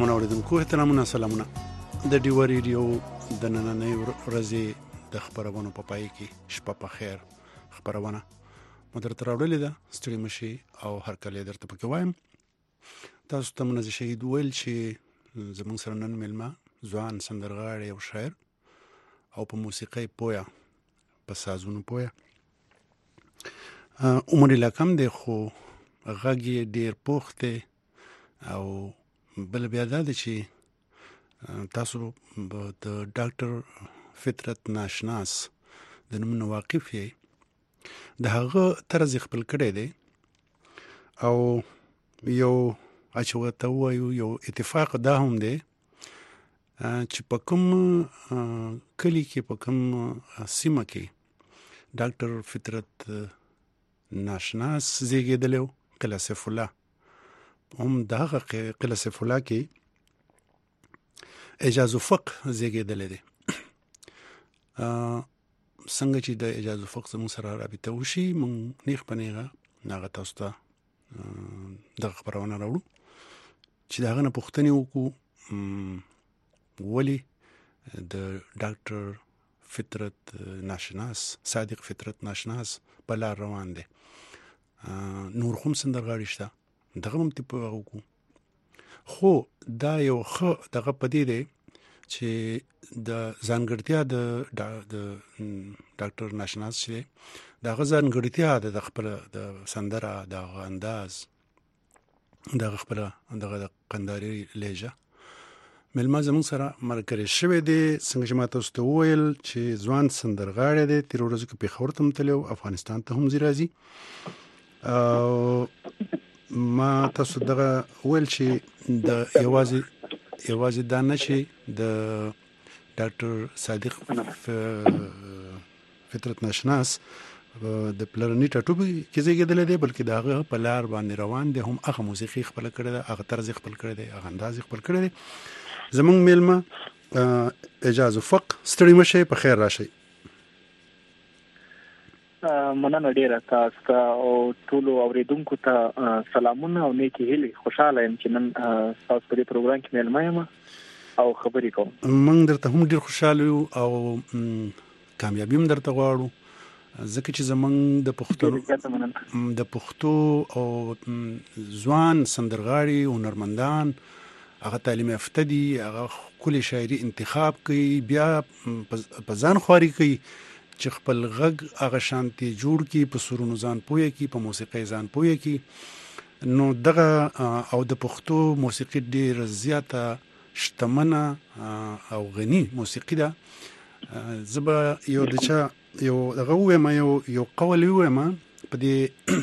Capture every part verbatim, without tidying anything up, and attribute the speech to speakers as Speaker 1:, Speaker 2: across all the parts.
Speaker 1: ګرامونه اوریدونکو احترامونه سلامونه د ډیو ریډیو د نننۍ ورځې د خبرونو په پای کې شپه په خیر خبرونه مدر تراوړلې ده ستړي مشي او هر کله درته پکې وایم تاسو ته منځ شهید ویل چې زمون سره نن ملما ځوان سندرغاړی او شاعر او په موسیقي پویا په سازونو پویا عمر لکم دی خو غږی ډیر پوخته او بل بیا دا چې تاسو د ډاکټر فطرت ناشناس د نوم نه واقف یې د هغه طرز خپل کړی دی او یو اچوته وایو یو اتفاق دا هم دی چې په کوم کلی کې په کوم سیمه کې ډاکټر فطرت ناشناس زیږیدلی قلعه سیف الله هم دغه قلعه سیف الله کې اجاز الفق زیږیدلی دی څنګه چې د اجاز الفق زموږ سره رابطه وشي موږ نیغ په نیغه هغه تاسو ته دغه خبرونه راوړو چې د هغه نه پوښتنې وکړو ولې د ډاکټر فطرت ناشناس صادق فطرت ناشناس په لار روان دی نور هم سندرغاړي شته دغه هم ته په وګو خو دا یو خو دغه پدې دی چې د ځانګړتیا د ډاکټر ناشناس چې د ځانګړتیا د خپل د سندره د انداز د خپل دغه قنداري لهجه ملما زموږ سره مرکري شوی دی څنګه چې ماته واست ویل چې ځوان سندرغاړی دی تیر ورځې کې په خورتم تلو افغانستان ته هم راځي او ما تاسو دغه ویل چې د یوازې یوازې دا نه چې د ډاکټر صادق فطرت ناشناس د پلرنی ټاټوبي کې زیږیدل دی بلکې داغه په لار باندې روان دي هم هغه موسیقي خپل کړی دی هغه طرز خپل کړی دی هغه انداز خپل کړی دی زمونږ میلمه اجاز الفق ستړي مشه په خیر راشي
Speaker 2: مننه ډیره تاسو او ټول اوریدونکو ته سلامونه او نیکی هیلې خوشاله یم چې نن تاسو په دې پروګرام کې مېلمه یم او خبرې کوم
Speaker 1: موږ درته هم ډیر خوشاله یو او کامیابی هم درته غواړو ځکه چې زمونږ د پښتو د پښتو او ځوان سندرغاړي او هنرمندان هغه تعلیم یافته دي هغه کلی شاعري انتخاب کوي بیا په ځان خواري کوي چې خپل غږ هغه شانتي جوړ کی په سرونو ځان پوي کی په موسیقي ځان پوي کی نو دغه او د پښتو موسیقي ډیر زیاته شتمنه او غني موسیقي ده زبا یو دچا یو دغه وایم یو یو قول وایم په دې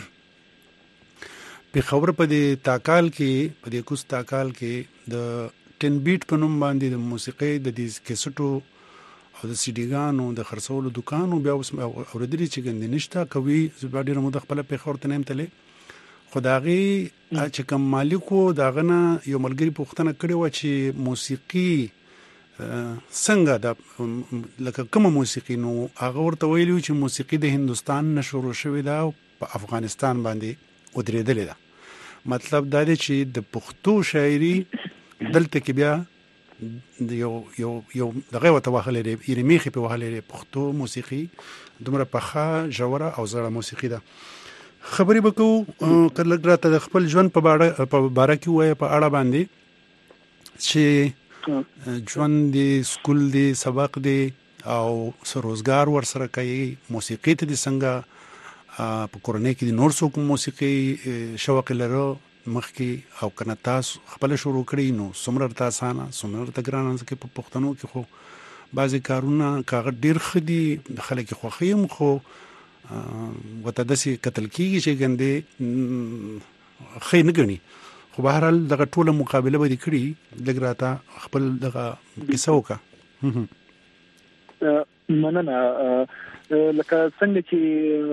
Speaker 1: په خبر په دې تاکال کې په دې کوس تاکال کې د ټن بیټ په نوم باندې د موسیقي د دې کیسټو او د سیډیګانو د خرڅولو دکانو بیا اوس اوردلی چې ګندې نشته کوي زبا ډیره مو د خپل په خورته نیم تلې خدایي چې کوم مالکو داغه نه یو ملګری پوښتنه کړې و چې موسیقي څنګه د لکه کوم موسیقي نو هغه ورته ویلو چې موسیقي د هندستان نشورو شوې ده په افغانستان باندې ودرېدلې ده مطلب دا دی چې د پښتو شاعري دلته کې بیا یو یو یو دغه وته وهلې دی یریمیخي په وهلې دی پښتو موسیقي دومره پخا جوړه او زړه موسیقي ده خبرې وکړو کله راته د خپل ژوند په اړه په باره کې وایي په اړه باندې چې ژوند دی سکول دی سبق دی او سروزګار ور سره کوي موسیقي ته د څنګه په کورنۍ کې د نور څوک موسیقي شوق لرو مخکې او کنه تاسو خپل شروع کړی نو څومره تاسو نه څومره تګران ځکه په پښتنو کې خو بعضی کارونه کاغه ډیر خدي خلک خوخیم خو وته دسي قتل کیږي چې ګندې خې نه غني خو بهر حال دغه ټوله مقابله به کړي دګراته خپل دغه قصه وکا
Speaker 2: مننه لکه څنګه چې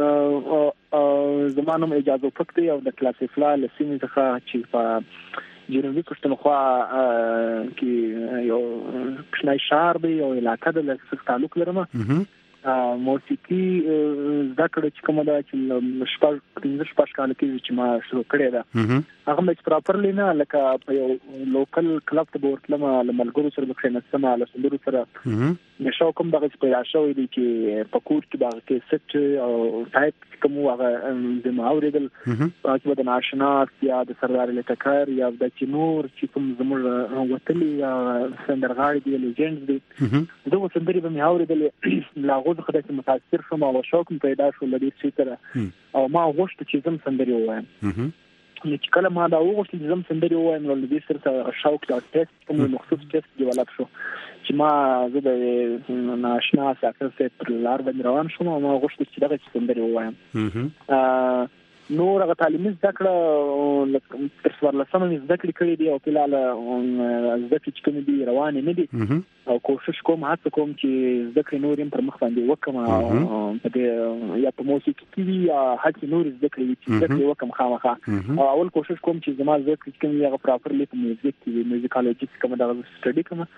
Speaker 2: زمانوم اجازه فکر او د کلاس فلا لسیمه څخه چې په جنوبي پښتونخوا کې یو پښنای شهر دی او علاقې د لږ تعلق لرم موسیقي زده کړې چې کومه ده چې شپږ پنځه شپږ کال کې چې ما شروع کړې ده هغه مې پراپرلی نه لکه په یو لوکل کلب ته ورتلم لملګرو سره بخښنه له سندرو سره نشو کوم دغه پیدا شوی دی چې په کور کې باغ کې سټ او ټایپ کوم هغه د ماوریدل چې د ناشنا یا د سردار لټکر یا د چنور چې کوم زموږ وتلی سندرغاړي دی لیجنډز دی دغه سندري به مې اوریدل لاغو د خدای متاثر شوم او شوق پیدا شو لدی څه تر او ما غوښته چې زم سندري وایم چې کله ما دا وغوښتل چې زم سندري وایم نو د دې سره شوق دا ټیسټ کوم مخصوص ټیسټ ډیولپ شو چې ما زه د ناشنا ساکر څخه پر لار باندې روان شوم او ما غوښتل چې دغه سندري وایم نور هغه تعلیمي زده کړه تر څوارلسمه مې زده کړې کړې دي او فلحال زده کړې چې کومې دي روانې نه دي او کوشش کوم هڅه کوم چې زده کړې نور هم پر مخ باندې وکړم او په دې یا په موسیقي کې وي یا هڅې نور زده کړې چې زده کړې وکړم خامخا او اول کوشش کوم چې زما زده کړې چې کومې هغه پراپرلی په میوزیک کې وي میوزیکالوجي چې کومه دغه سټډي کوم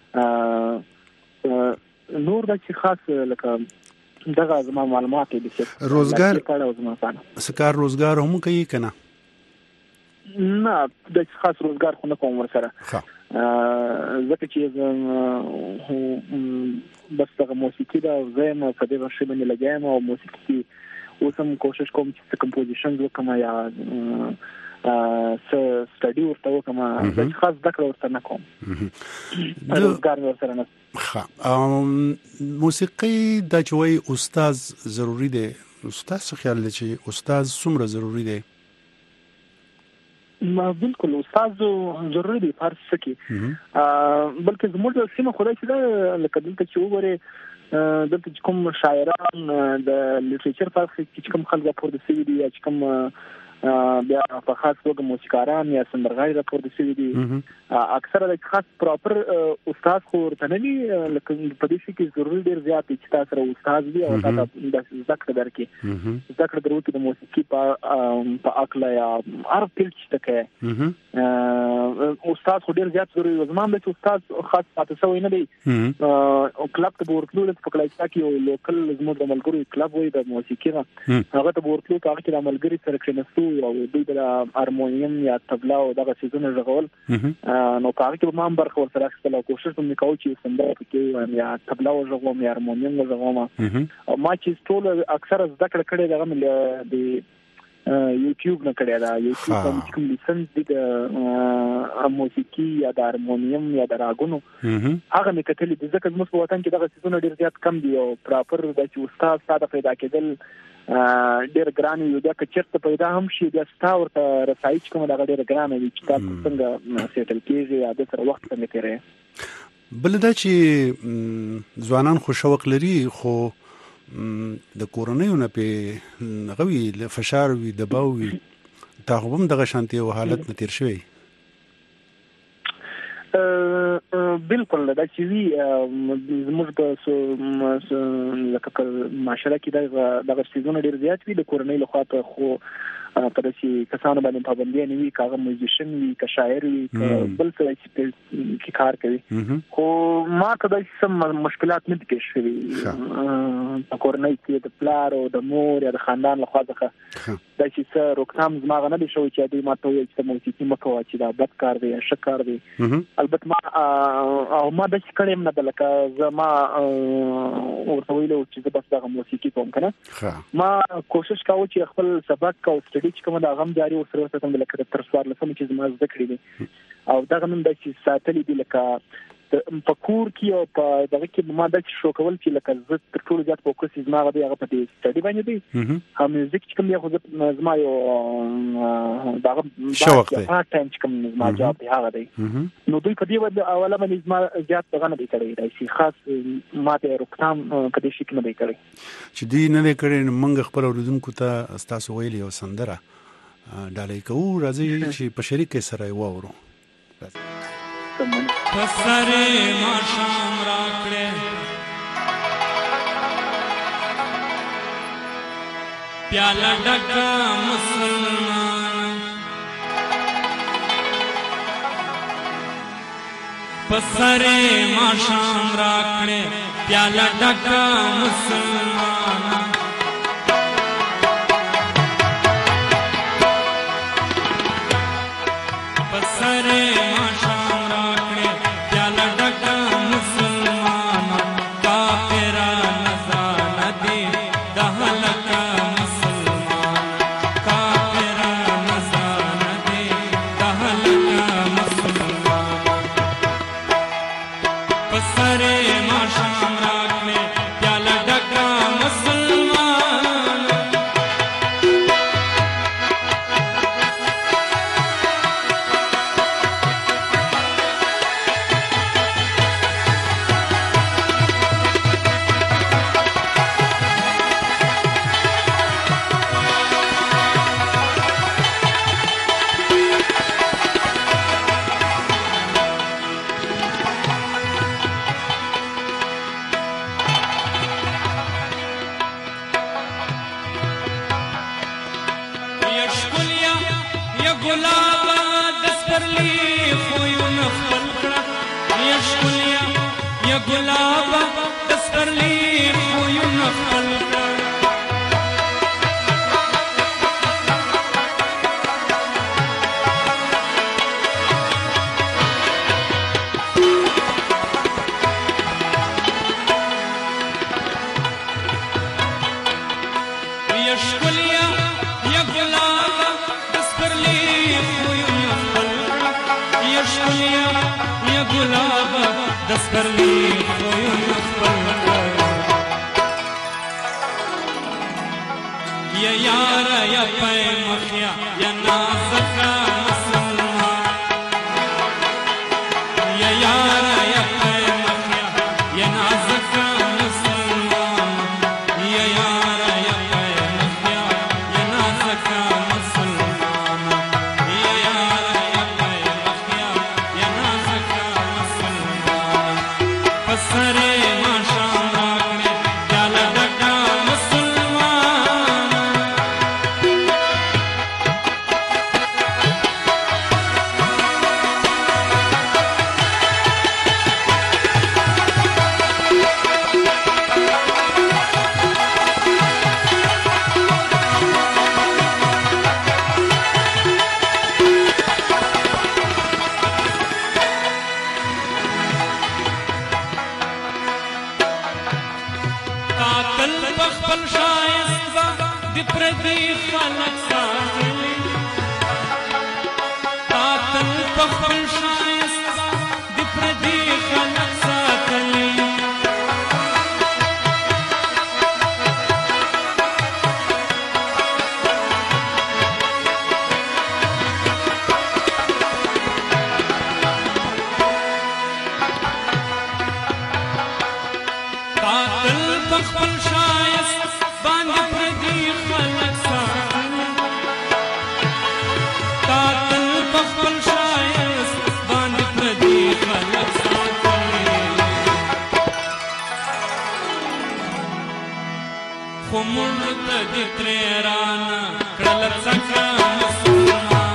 Speaker 2: نور دا چې خاص لکه دغه زما معلومات دي چې
Speaker 1: روزګار سکار روزګار هم کوي کنه
Speaker 2: نه د خاص روزګار خو نه کوم ورسره ها زکه چې بس دغه موسیقي دا زم په دې ورشي باندې لګایم او موسیقي اوسم کوشش کوم چې کمپوزیشن وکم یا س سټډي ورته وکم د خاص ذکر ورته نه کوم روزګار ورسره نه
Speaker 1: ها موسیقي د چوي استاد ضروری دی استاد څه خیال لري چې استاد څومره ضروری دی
Speaker 2: ما بالکل استاد ضروری دی فارس کې بلکې زموږ سیمه خدای چې لکه دلته چې وګوره دلته کوم شاعران د لیټریچر فارس کې کوم خلک راپور دي سوي دي چې کوم بیا په خاص توګه موسیقاران یا سندرغاړي راپور دي سوي دي اکثره د خاص پراپر استاد خو ورته نه دي لکه په دې کې ضروري ډیر زیات چې تاسو سره استاد دی او تاسو د ذکر درکې ذکر درو کې د موسیقي په په اکلا یا هر فیلډ چې تکه استاد خو ډیر زیات ضروري زمام د استاد خاص تاسو نه دی او کلب ته ورتلو په کلاسا کې یو لوکل زموږ د ملګرو کلب وي د موسیقي هغه ته ورتلو هغه کې د ملګری سره کېنستو او دوی د هارمونیم یا طبلا او دغه سيزونه ژغول نو کار کې ما هم برخه ورسره اخیستل او کوشش کوم کوم چې سندره کې یا طبلا او ژغوم یا هارمونیم ژغوم او ما چې ټول اکثر ذکر کړي دغه د یوټیوب نه کړی دا یوټیوب باندې کوم لیسنس دي د موسیقي یا د هارمونیم یا د راګونو هغه مې کتلې د ځکه زموږ په وطن کې دغه سيزونه ډیر زیات کم دي او پراپر د چې استاد ساده پیدا کېدل ډیر ګران یو دا چې چرته پیدا هم شي د ستا ورته رسایي کوم دغه ډیر ګران وي چې تاسو څنګه سیټل کېږي یا د سره وخت څنګه تیرې
Speaker 1: بل دا چې ځوانان خو شوق لري خو د کورونیو نه په غوي له فشار وي دباو وي تاغوم دغه شانتي او حالت نه تیر شوی
Speaker 2: بالکل دا چې وی زموږ په لکه په معاشره کې دغه سيزونه ډیر زیات وي د کورنۍ لخوا ته خو په دې کسانو باندې پابندي نه وي کاغه میوزیشن وي کا شاعر وي بل څه چې کار کوي خو ما کله سم مشکلات نه دي شوي په کورنۍ کې د پلار او د مور یا د خاندان لخوا څخه دا چې څه روکثام زما نه دي شوی چې دوی ماته وایي چې موسیقي مکو چې دا بد کار دی ښه کار دی البته ما او ما د څکړم نه بلکه زما ورته ویلو چې بس دا موسیقي کوم کنه ما کوشش کاوه چې خپل سبق او سټډي چې کوم دا غم جاري وسره وساتم لکه تر څوار لسم چې زما زده کړې دي او دا غم د چې ساتلې دي لکه په کور کې او په دغه کې ما د شو کول چې لکه زه تر ټولو زیات فوکس زما غوډي هغه په دې سټډي باندې دي هم میوزیک چې کوم یو خو زما یو دغه
Speaker 1: شوق دی
Speaker 2: په ټایم چې کوم زما جواب دی هغه دی نو دوی په دې ود اوله باندې زما زیات دغه نه دی کړی دا شي خاص ماته روکتام په دې شي کې نه دی کړی
Speaker 1: چې دی نه کړی موږ خپل اوریدونکو ته تاسو ویلي او سندره ډالۍ کوو راځي چې په شریک سره وورو
Speaker 3: پسره ما شام راکړه پیاله ډکه مسلمان پسره ما شام راکړه پیاله ډکه مسلمان پسره ماښام راکړې پیاله ډکه مسلمانه کافره نظرانه دي د هلکه مسلمان کافره نظرانه دي د هلکه مسلمان پسره ماښام راکړې پیاله ډکه مسلمانه ګلابه د سپرلي خویونه خپل کړه یا ښکليه یا ګلابه د سپرلي خویونه خپل کړه یا ښکليه یا ګلابه یا ګلابه د سپرلي خویونه خپل کړه یا یاره یا پی مخیا یا نازکه مسلمان یا یاره یا پی مخیا یا نازکه مسلمان یا یاره یا پی مخیا یا نازکه مسلمان یا یاره یا پی مخیا یا نازکه مسلمان پسره ماښام راکړې پیاله ډکه مسلمان قاتل بخبل شایست با دی پردی خلق ساتلی قاتل بخبل شایست با دی پردی خلق ساتلی قاتل بخبل شایست باندې پردي خلق ساتلی قاتل بخبل شایست باندې پردي خلق ساتلی خو موږ ته دې ترې رانه کړله څکه مسلمان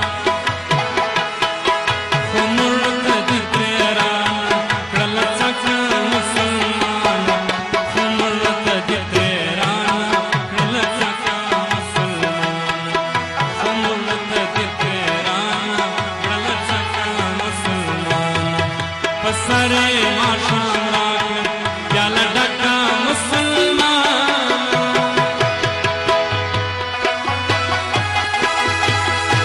Speaker 3: خو موږ ته دې ترې رانه کړله څکه مسلمان خو موږ ته دې ترې رانه کړله څکه مسلمان خو موږ ته دې ترې رانه کړله څکه مسلمان پسره ماښام راکړې پیاله ډکه مسلمان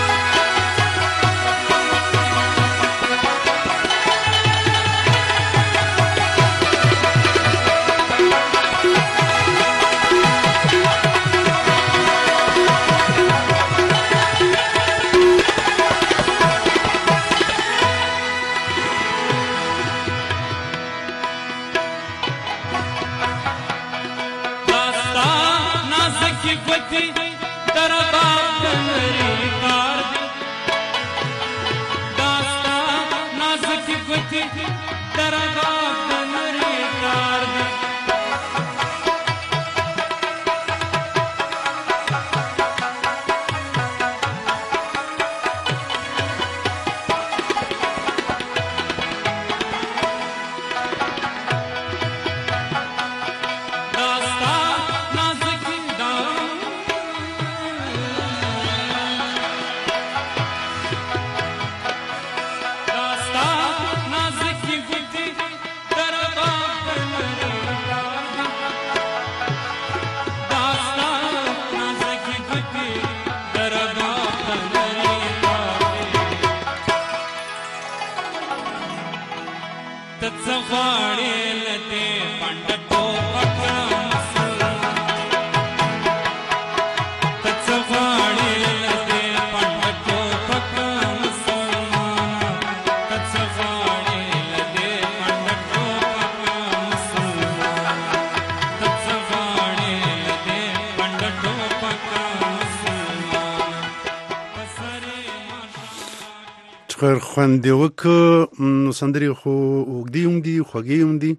Speaker 1: خیر خوند وک نو سندري خو وګدي هم دي خوږي هم دي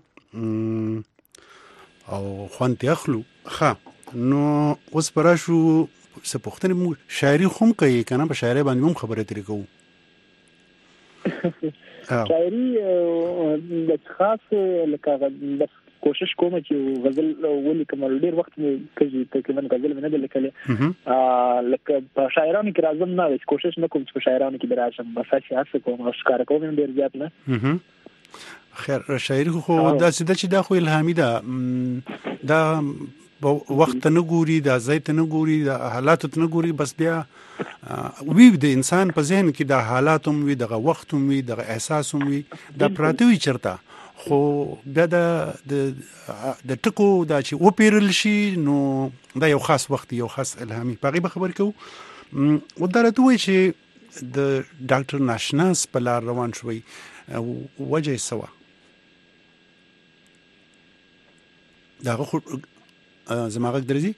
Speaker 1: او خوند اخلو ښه نو اوس پراشو څه پوښتنه مو شاعري هم کوي کنه په شاعري باندې هم خبره ترې کوو
Speaker 2: شاعري د خاص لکه کوشش کوم چې غزل ولیکم ډیر وخت مې کوي تقریبا غزل مې نه لیکلې لکه په شاعرانو کې راځم نه کوشش نه کوم چې په شاعرانو کې دراشم بس هڅه کوم او ښکار کوم ډیر زیات نه
Speaker 1: خیر شاعري خو دا چې دا خو الهامي ده دا وخت نه ګوري دا ځای ته نه ګوري دا حالات ته نه ګوري بس بیا وی د انسان په ذهن کې دا حالات هم وي دغه وخت هم وي دغه احساس هم وي دا پراته وي چرته خو بیا د د ټکو دا چې وپیرل شي نو دا یو خاص وخت یو خاص الهامي باغی به خبر کوو ودارته وي چې د ډاکټر ناشناس په لار روان شوی وجه سوا دا خو زماغک درځي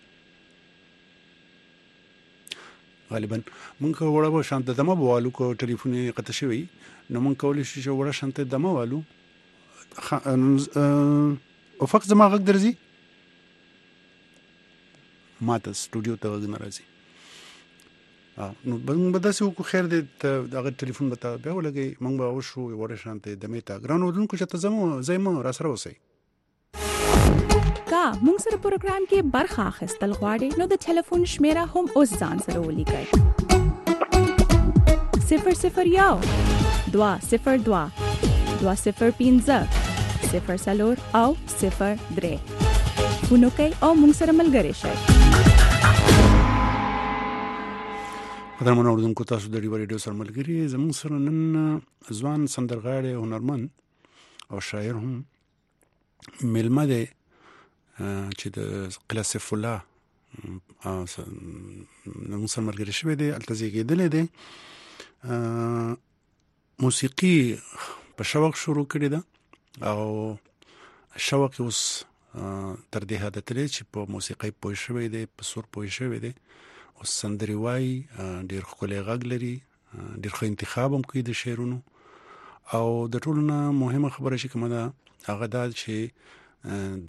Speaker 1: غالبا مونږ وړه شانت دمه بوالو کو ټلیفون قطع شوی نو مونږ کولای شو وړه شانت دمه والو او فقط زماغک درځي ماته سټوډیو ته وګ ناراضي نو بنګ بداسه کو خیر دې دغه ټلیفون بتا بیا ولګي مونږ به وشو وړه شانت دمه تا ګرانو دونکو چې ته زمو زېمو را سره وسی
Speaker 4: کا مونږ سره پروګرام کې برخه اخیستل غواړي نو د ټلیفون شمیره هم اوس ځان سره ولیکئ صفر صفر یو دوا صفر دوا دوا صفر پنځه صفر څلور او صفر درې فونو کوي او مونږ سره ملګری شئ
Speaker 1: قدرمن اوردونکو تاسو د ریو ریډیو سره ملګری زموږ سره نن ځوان سندرغاړی هنرمند او شاعر هم ملمه دی چې د کلاسیف الله نو سم مرګري شوی دی التزی کېدل دی موسیقي په شوق شروع کړی دا او شوق اوس تر دې حد ته چې په موسیقي پوه شوی دی په سور پوه شوی دی او سندري وای ډیر خلک غږ لري ډیر ښه انتخاب هم کوي د شعرونو او د ټولو نه مهمه خبره چې کومه ده هغه دا چې د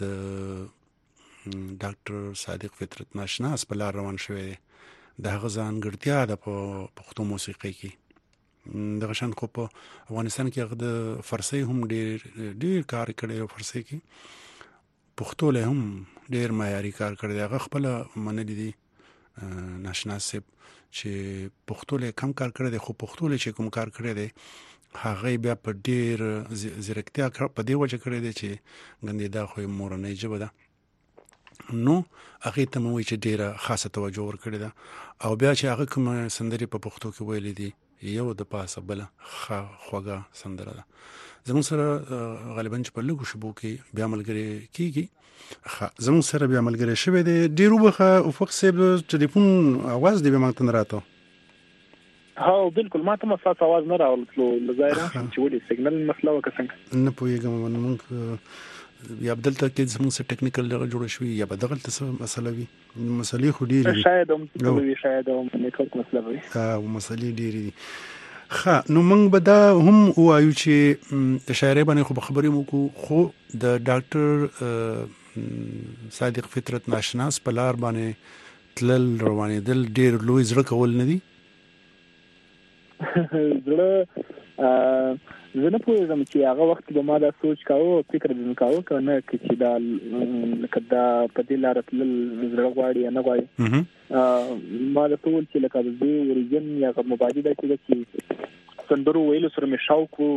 Speaker 1: ډاکټر صادق فطرت ناشناس په لار روان شوی د هغه ځانګړتیا ده په پښتو موسیقۍ کې دغه شان خو په افغانستان کې هغه د فارسی هم ډېر ډېر کار کړی او فارسی کې پښتو له هم ډېر معیاري کار کړی هغه خپل منلي دي ناشناس چې پښتو له کم کار کړی دی خو پښتو له چې کوم کار کړی دی هغه بیا په ډېر زیرکتیا په دې وجه کړی دی چې ګندې دا خو مورنۍ ژبه ده نو هغه ته مو چې ډیره خاصه توجه ورکړی ده او بیا چې هغه کوم سندري په پښتو کې ویلې دي یو د پاسه بل خوګه سندره ده زموږ سره غالبا چې په لګو شبو کې بیا ملګری کیږي زموږ سره بیا ملګری شوی دی ډیرو بخه افق صاحب ټلیفون आवाज دی به ماته نه راته
Speaker 2: ها بالکل ما ته مساس आवाज نه راوړل لزایره چې ولې سیګنل مسله وکړم
Speaker 1: نه پوهیږم مونږ یا بدلته کې زموږ سره ټیکنیکل لغه جوړ شوی یا بدغل څه مسله وي مسلې خو ډیرې
Speaker 2: شاید هم وي شاید هم نیټورک مسله وي
Speaker 1: ها مسلې ډیرې دي ښه نو موږ به دا هم وایو چې د شاعرۍ باندې خو خبرې مو کو خو د ډاکټر صادق فطرت ناشناس په لار باندې تلل روانېدل ډیر لوی زړه کول نه دي
Speaker 2: زړه زه نه پوهېږم چې هغه وخت به ما دا سوچ کاوه فکر به مې کاوه که نه چې دا لکه دا په دې لاره تلل زړه غواړي یا نه غواړي ما درته وویل چې لکه د دې اوریجن یا مبادي دا چې ده چې سندرو ویلو سره مې شوق و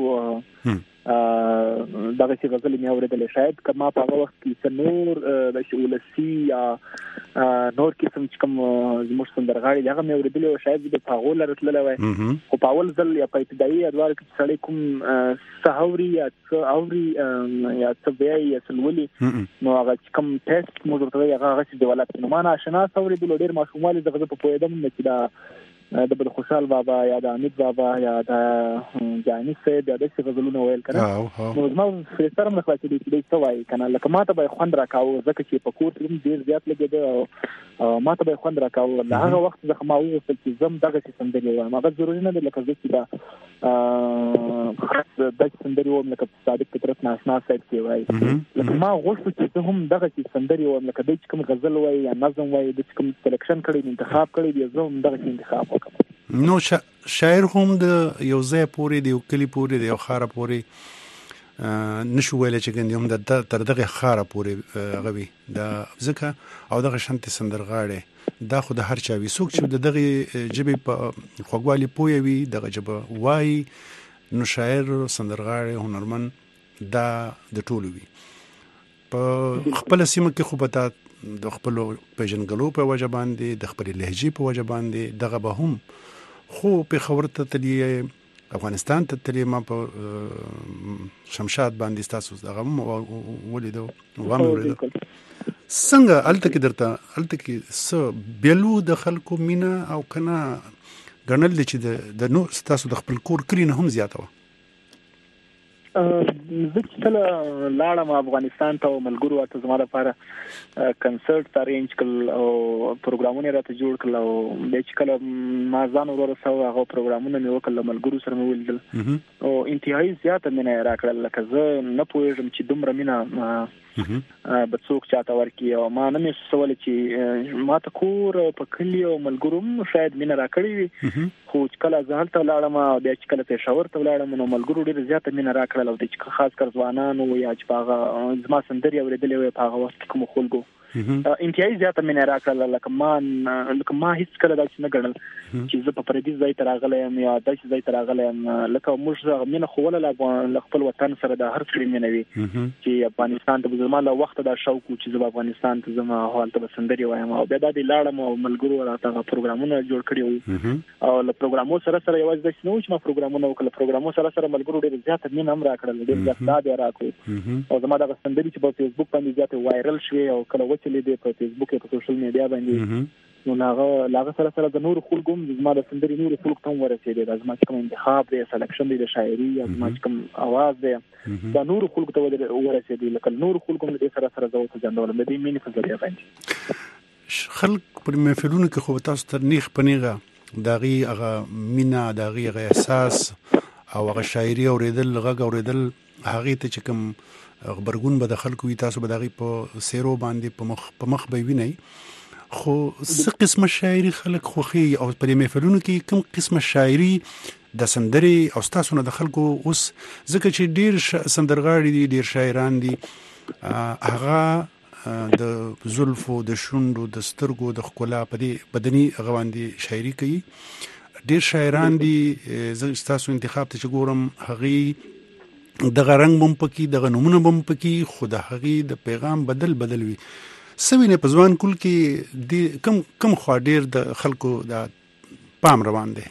Speaker 2: دغه چې غزل مې اورېدلې شاید که ما په هغه وخت کې څه نور داسې ولسي یا نور قسم چې کوم زموږ سندرغاړي دي هغه مې اورېدلې وه شاید زه به په هغو لاره تللی وای خو په اول ځل یا په ابتدایي ادوارو کې چې سړی کوم څه اوري یا څه اوري یا څه وایي یا څه لولي نو هغه چې کوم ټیسټ موږ ورته وایي هغه هغسې ډیولپ نو ما ناشناس اورېدلو ډېر ماشوموالي دغه زه په پوهېدم نه چې دا د بد خوشحال بابا یا د حمید بابا یا د جاني صاحب یا د څه غزلونه ویل کنه نو زما فلسطر هم خلاصې دي چې څه وایي کنه لکه ماته به خوند راکاو ځکه چې په کور کې ډیر زیات لګیده او ماته به خوند راکاو له هغه وخت څخه ما وغوښتل چې زم دغه څه سندري وایم هغه ضروري نه دی لکه زه چې دا خاص د سندري وایم لکه صادق فطرت ناشنا صاحب چې وایي لکه ما غوښتل چې هم دغه څه سندري وایم لکه د کوم غزل وایي یا نظم وایي د کوم سلیکشن کړی انتخاب کړی دی زه هم دغه انتخاب
Speaker 1: نو شا... شاعر هم د یو ځای پورې د یو کلی پورې د یو خاره پورې نشو ویل چې ګندې هم د تر دغه خاره پورې غوي د ځکه او دغه شانتي سندرغاړي دا خو د هر چا وي څوک چې د دغه جبې په خوږوالي پوي وي دغه جبه وای نو شاعر سندرغاړي هنرمن دا د ټولو وي په خپل سیمه کې خو پتا د خپل پیژنګلو په وجه باندې د خپل لهجې په وجه باندې دغه به هم خو په خبرته تلی افغانستان ته تلی ما په شمشاد باندې تاسو دغه ولیدو وامه ولیدو څنګه الته کې درته الته کې س بیلو د خلکو مینا او کنه غنل چې د نو تاسو د خپل کور کلی نه هم زیاته و
Speaker 2: زه چې کله لاړم افغانستان ته ملګرو ورته زما لپاره کنسرت ارینج کړل او پروګرامونه راته جوړ کړل او د چې کله ما ځان ورسره هغه پروګرامونه مې وکړل ملګرو سره مې ولیدل او انتهایی زیاته مینه راکړل لکه زه نه پوهېږم چې دومره مینه به څوک چاته ورکړي او ما نه مې سوال چې ما ته کور په کلی او ملګرو شاید مینه راکړي وي خو چې کله زه هلته ولاړم او بیا چې کله پېښور ته ولاړم نو ملګرو ډېره زیاته مینه راکړل او د چې خاص کر ځوانانو یا چې په هغه زما سندرې اورېدلې وې په هغه وخت کې کومو خلکو انتهایی زیاته مینه راکړله لکه ما لکه ما هیڅ کله داسې نه ګڼل چې زه په پردي ځای ته راغلی یم یا داسې ځای ته راغلی یم لکه موږ مینه خو ولله له خپل وطن سره د هر سړي مینه وي چې افغانستان ته به زما له وخته دا شوق و چې زه به افغانستان ته ځم او هلته به سندرې وایم او بیا دا دې لاړم او ملګرو راته هغه پروګرامونه جوړ کړي وو او له پروګرامو سره سره یوازې داسې نه و چې ما پروګرامونه وکړل پروګرامو سره سره ملګرو ډېره زیاته مینه هم راکړل ډېر زیات داد یې راکړو او زما دغه سندرې چې په فیسبوک باندې زیاتې وایرل شوې او کله وچلېدې په فیسبوک په سوشل میډیا باندې نو هغه هغه سره سره د نور خلکو زما د سندرې نور خلکو ته ورسېدې د زما کوم انتخاب دی سلیکشن دی د شاعري یا زما کوم आवाज دی دا نور خلکو ته ورسېدې لکه نور خلکو د سره سره زو ته ځندول د دې مینې په ذریعہ باندې
Speaker 1: خلک پر محفلونو کې خو تاسو تر نیخ پنیغه داغي هغه مینا داغي هغه احساس او هغه شاعري اوریدل غږ اوریدل هغه ته چې کوم خبرګون به د خلکو وي تاسو به دغه په سیرو باندې په مخ په مخ به وینئ خو څه قسمه شاعري خلک خوخي او په محفلونو کې کوم قسمه شاعري د سندري او تاسو نه د خلکو اوس ځکه چې ډیر سندرغاړي دي ډیر شاعران دي هغه د زلفو د شوندو د سترګو د خکلا په دې بدني غواندي شاعري کوي ډیر شاعران دي زه تاسو انتخاب ته ګورم هغه دغه رنگ بم پکې دغه نمونه بم پکې خو د هغې د پیغام بدل بدل وي سوینه په ځوان کول کې د کم کم خو ډیر د خلکو د پام روان دي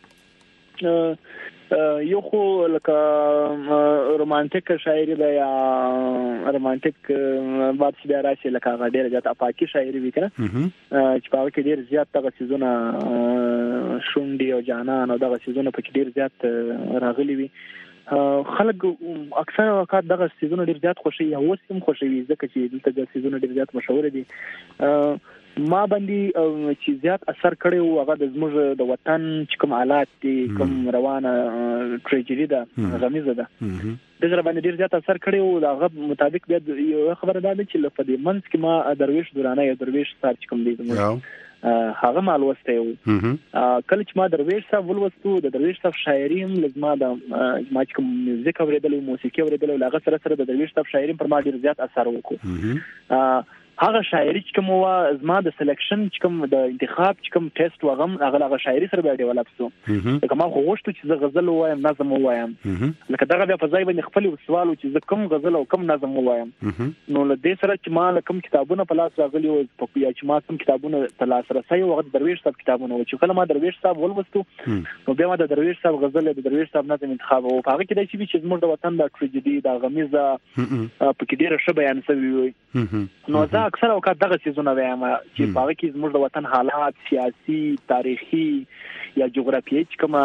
Speaker 2: یو خو لکه رومانټیک شاعري ده یا رومانټیک باب چې بیا راشي لکه هغه ډېره زیاته افاقي شاعري وي که نه چې په هغه کې ډېر زیات دغه څیزونه شونډې او جانان او دغه څیزونه پکې ډېر زیات راغلي وي خلک اکثر اوقات دغه سیزونه ډیر زیات خوشي او اوس هم خوشي ځکه چې دلته د سیزونه ډیر زیات مشهور دي ما باندې چې زیات اثر کړی او هغه د زموږ د وطن چې کوم حالات دي کوم روانه ټریجری ده غمیزه ده د زړه باندې ډیر زیات اثر کړی او هغه مطابق بیا یو خبره ده چې لکه د منځ کې ما درویش دورانه یا درویش سار چې کوم دی هغه مال وسته یو کله چې ما درویش صاحب ولوستو د درویش صاحب شاعري هم لزما د ما چې کوم میوزیک اوریدل او موسیقي اوریدل او هغه سره سره د درویش صاحب شاعري پر ما ډیر زیات اثر وکړ هغه شاعري چې کوم وا زما د سلیکشن چې کوم د انتخاب چې کوم ټیسټ وغم هغه هغه شاعري سره به ډیولپ شو لکه ما خو غوښتو چې زه غزل وایم نظم وایم لکه دغه بیا په ځای باندې خپل سوال چې زه کوم غزل او کوم نظم وایم نو له دې سره چې ما کوم کتابونه په لاس راغلي او په یا چې ما کوم کتابونه په لاس رسي او د درویش صاحب کتابونه چې کله ما درویش صاحب ولوستو نو بیا ما د درویش صاحب غزل د درویش صاحب نظم انتخاب او هغه کې د چې زموږ د وطن د ټریجډي د غمیزه په کې ډیره ښه بیان شوی وي نو دا اکثر اوقات دغه سيزونه وایم چې په هغه کې زموږ د وطن حالات سیاسي تاریخي یا جغرافیایي کومه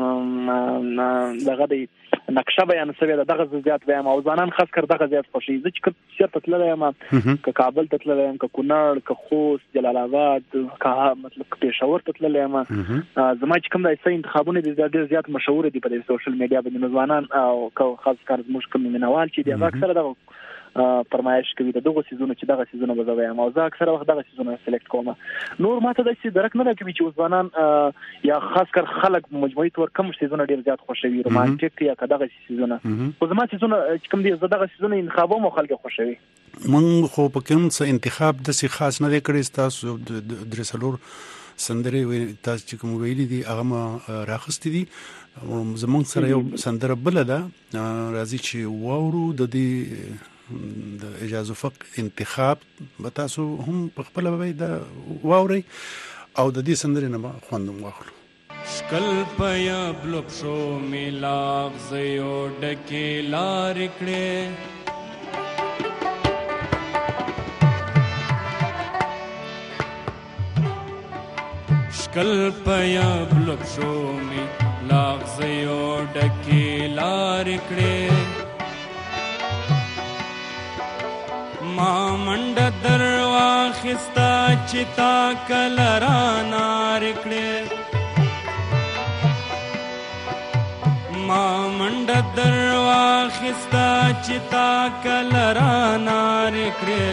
Speaker 2: دغه د نقشه بیان شوی ده دغه زیات وایم او ځانان خاص کر دغه زیات خوشي زه چې چیرته تللی یم که کابل ته تللی یم که کونړ که خوست جلال آباد که مطلب که پېښور ته تللی یم زما چې کوم د ایسه انتخابونه دي ډېر زیات مشهور دي په سوشل میډیا باندې ځوانان او خاص کر زموږ کوم مینوال چې دي هغه اکثره دغه فرمایش کوي د دغه سيزونه چې دغه سيزونه به زویم او زه اکثر وخت دغه سيزونه سلیکټ کوم نور ماته د څه درک نه راکوي چې ځوانان یا خاص کر خلک مجموعي تور کوم سيزونه ډیر زیات خوشوي رومانټیک یا دغه سيزونه خو زما سيزونه کوم دي زه دغه سيزونه انتخابو مو خلک خوشوي
Speaker 1: من خو په کوم څه انتخاب د څه خاص نه کړی تاسو درسلور سندره تاسو چې کوم ویلي دي هغه ما راخستې دي زمونږ سره یو سندره بل ده راځي چې واورو د دې د اجازه فق انتخاب به تاسو هم په خپل به د واوري او د دې سندرې نه خوندم واخلو
Speaker 3: شکل پیا بلوب شو میلاغ زیو ډکه لار کړه شکل پیا بلوب شو میلاغ زیو ډکه لار کړه ما منډ دروا خستا چتا کلرا نار کړه ما منډ دروا خستا چتا کلرا نار کړه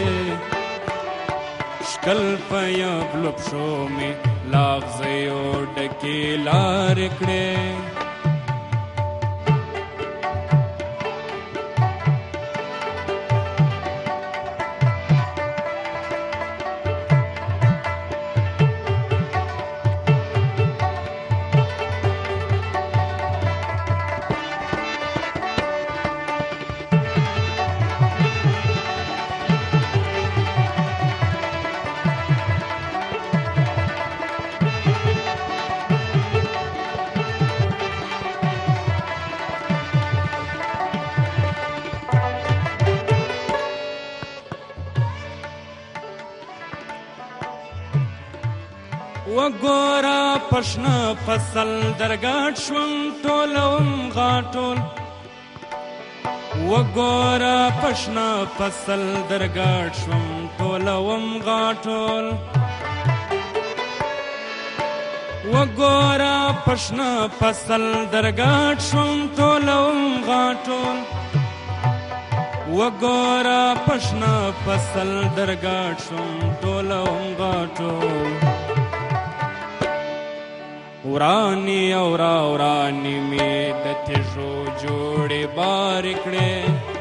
Speaker 3: شکل پیا بلوب شو می لاغ زیو ډکی لار کړه وګورا پښنا فصل درګاټ شوم ټولوم غاټول وګورا پښنا فصل درګاټ شوم ټولوم غاټول وګورا پښنا فصل درګاټ شوم ټولوم غاټول وګورا پښنا فصل درګاټ شوم ټولوم غاټول ورانی اورا ورانی می د تیجو جوړې بار کړې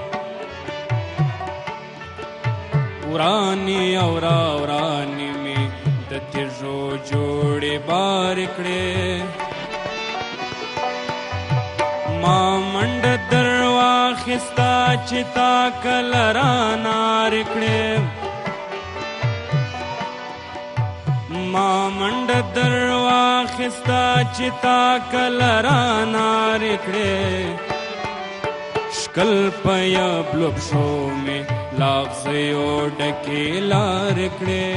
Speaker 3: ورانی اورا ورانی می د تیجو جوړې بار کړې ما منډ دروا خستا چتا کلرا نار کړې ما منډ دروا خستا چتا کلرا نار کړې شکل پیا بلوب شو می لاغ زیو ډکی لار کړې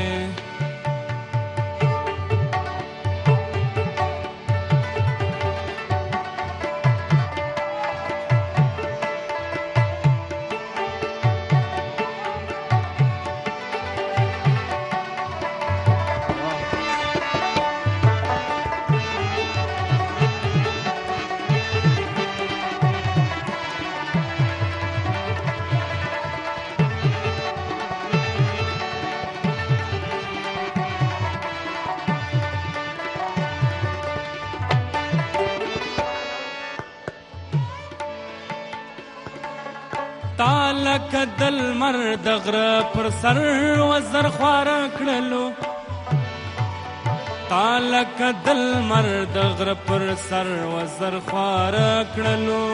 Speaker 3: تالک دل مرد غره پر سر وزر خوار کړلو تالک دل مرد غره پر سر وزر خوار کړلو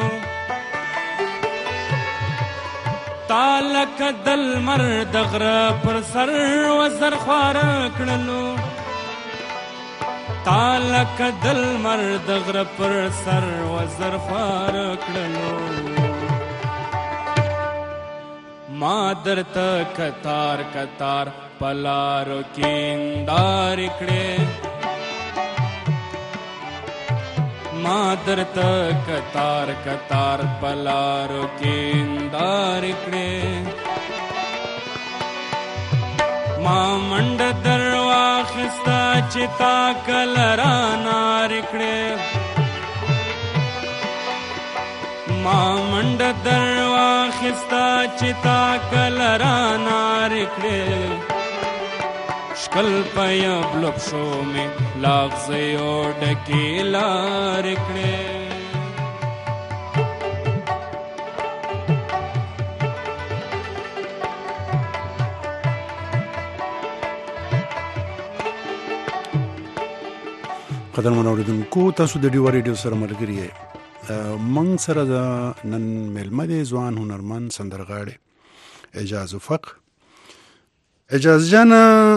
Speaker 3: تالک دل مرد غره پر سر وزر خوار کړلو تالک دل مرد غره پر سر وزر خوار کړلو ما درته کتار کتار پلارو کیندار کړې ما درته کتار کتار پلارو کیندار کړې ما منډ درواخستا چې تا کله رانار کړې ما منډ درواخستا چې تا کله رانار کړې شکل پیا بلوب شو می لاغزیو ډکې لار کړې
Speaker 1: قدرمن اوریدونکو تاسو د ډیو ریډیو سره ملګری یې منګ سره د نن ملمه دی ځوان هنرمند سندرغاړی اعجاز افق. اعجاز جان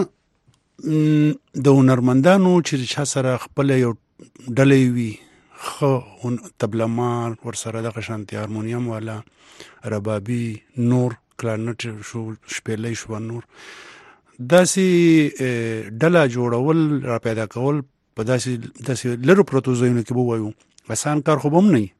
Speaker 1: د هنرمندانو چې چا سره خپل یو ډلې وي خو تبلمار ورسره د قشانتي هارمونیم والا ربابي نور کلارنټ شو شپېلې شو نور داسې ډله جوړول را پیدا کول په داسې داسې لرو پروتو ځایونو کې به وایو آسان کار خو به هم نه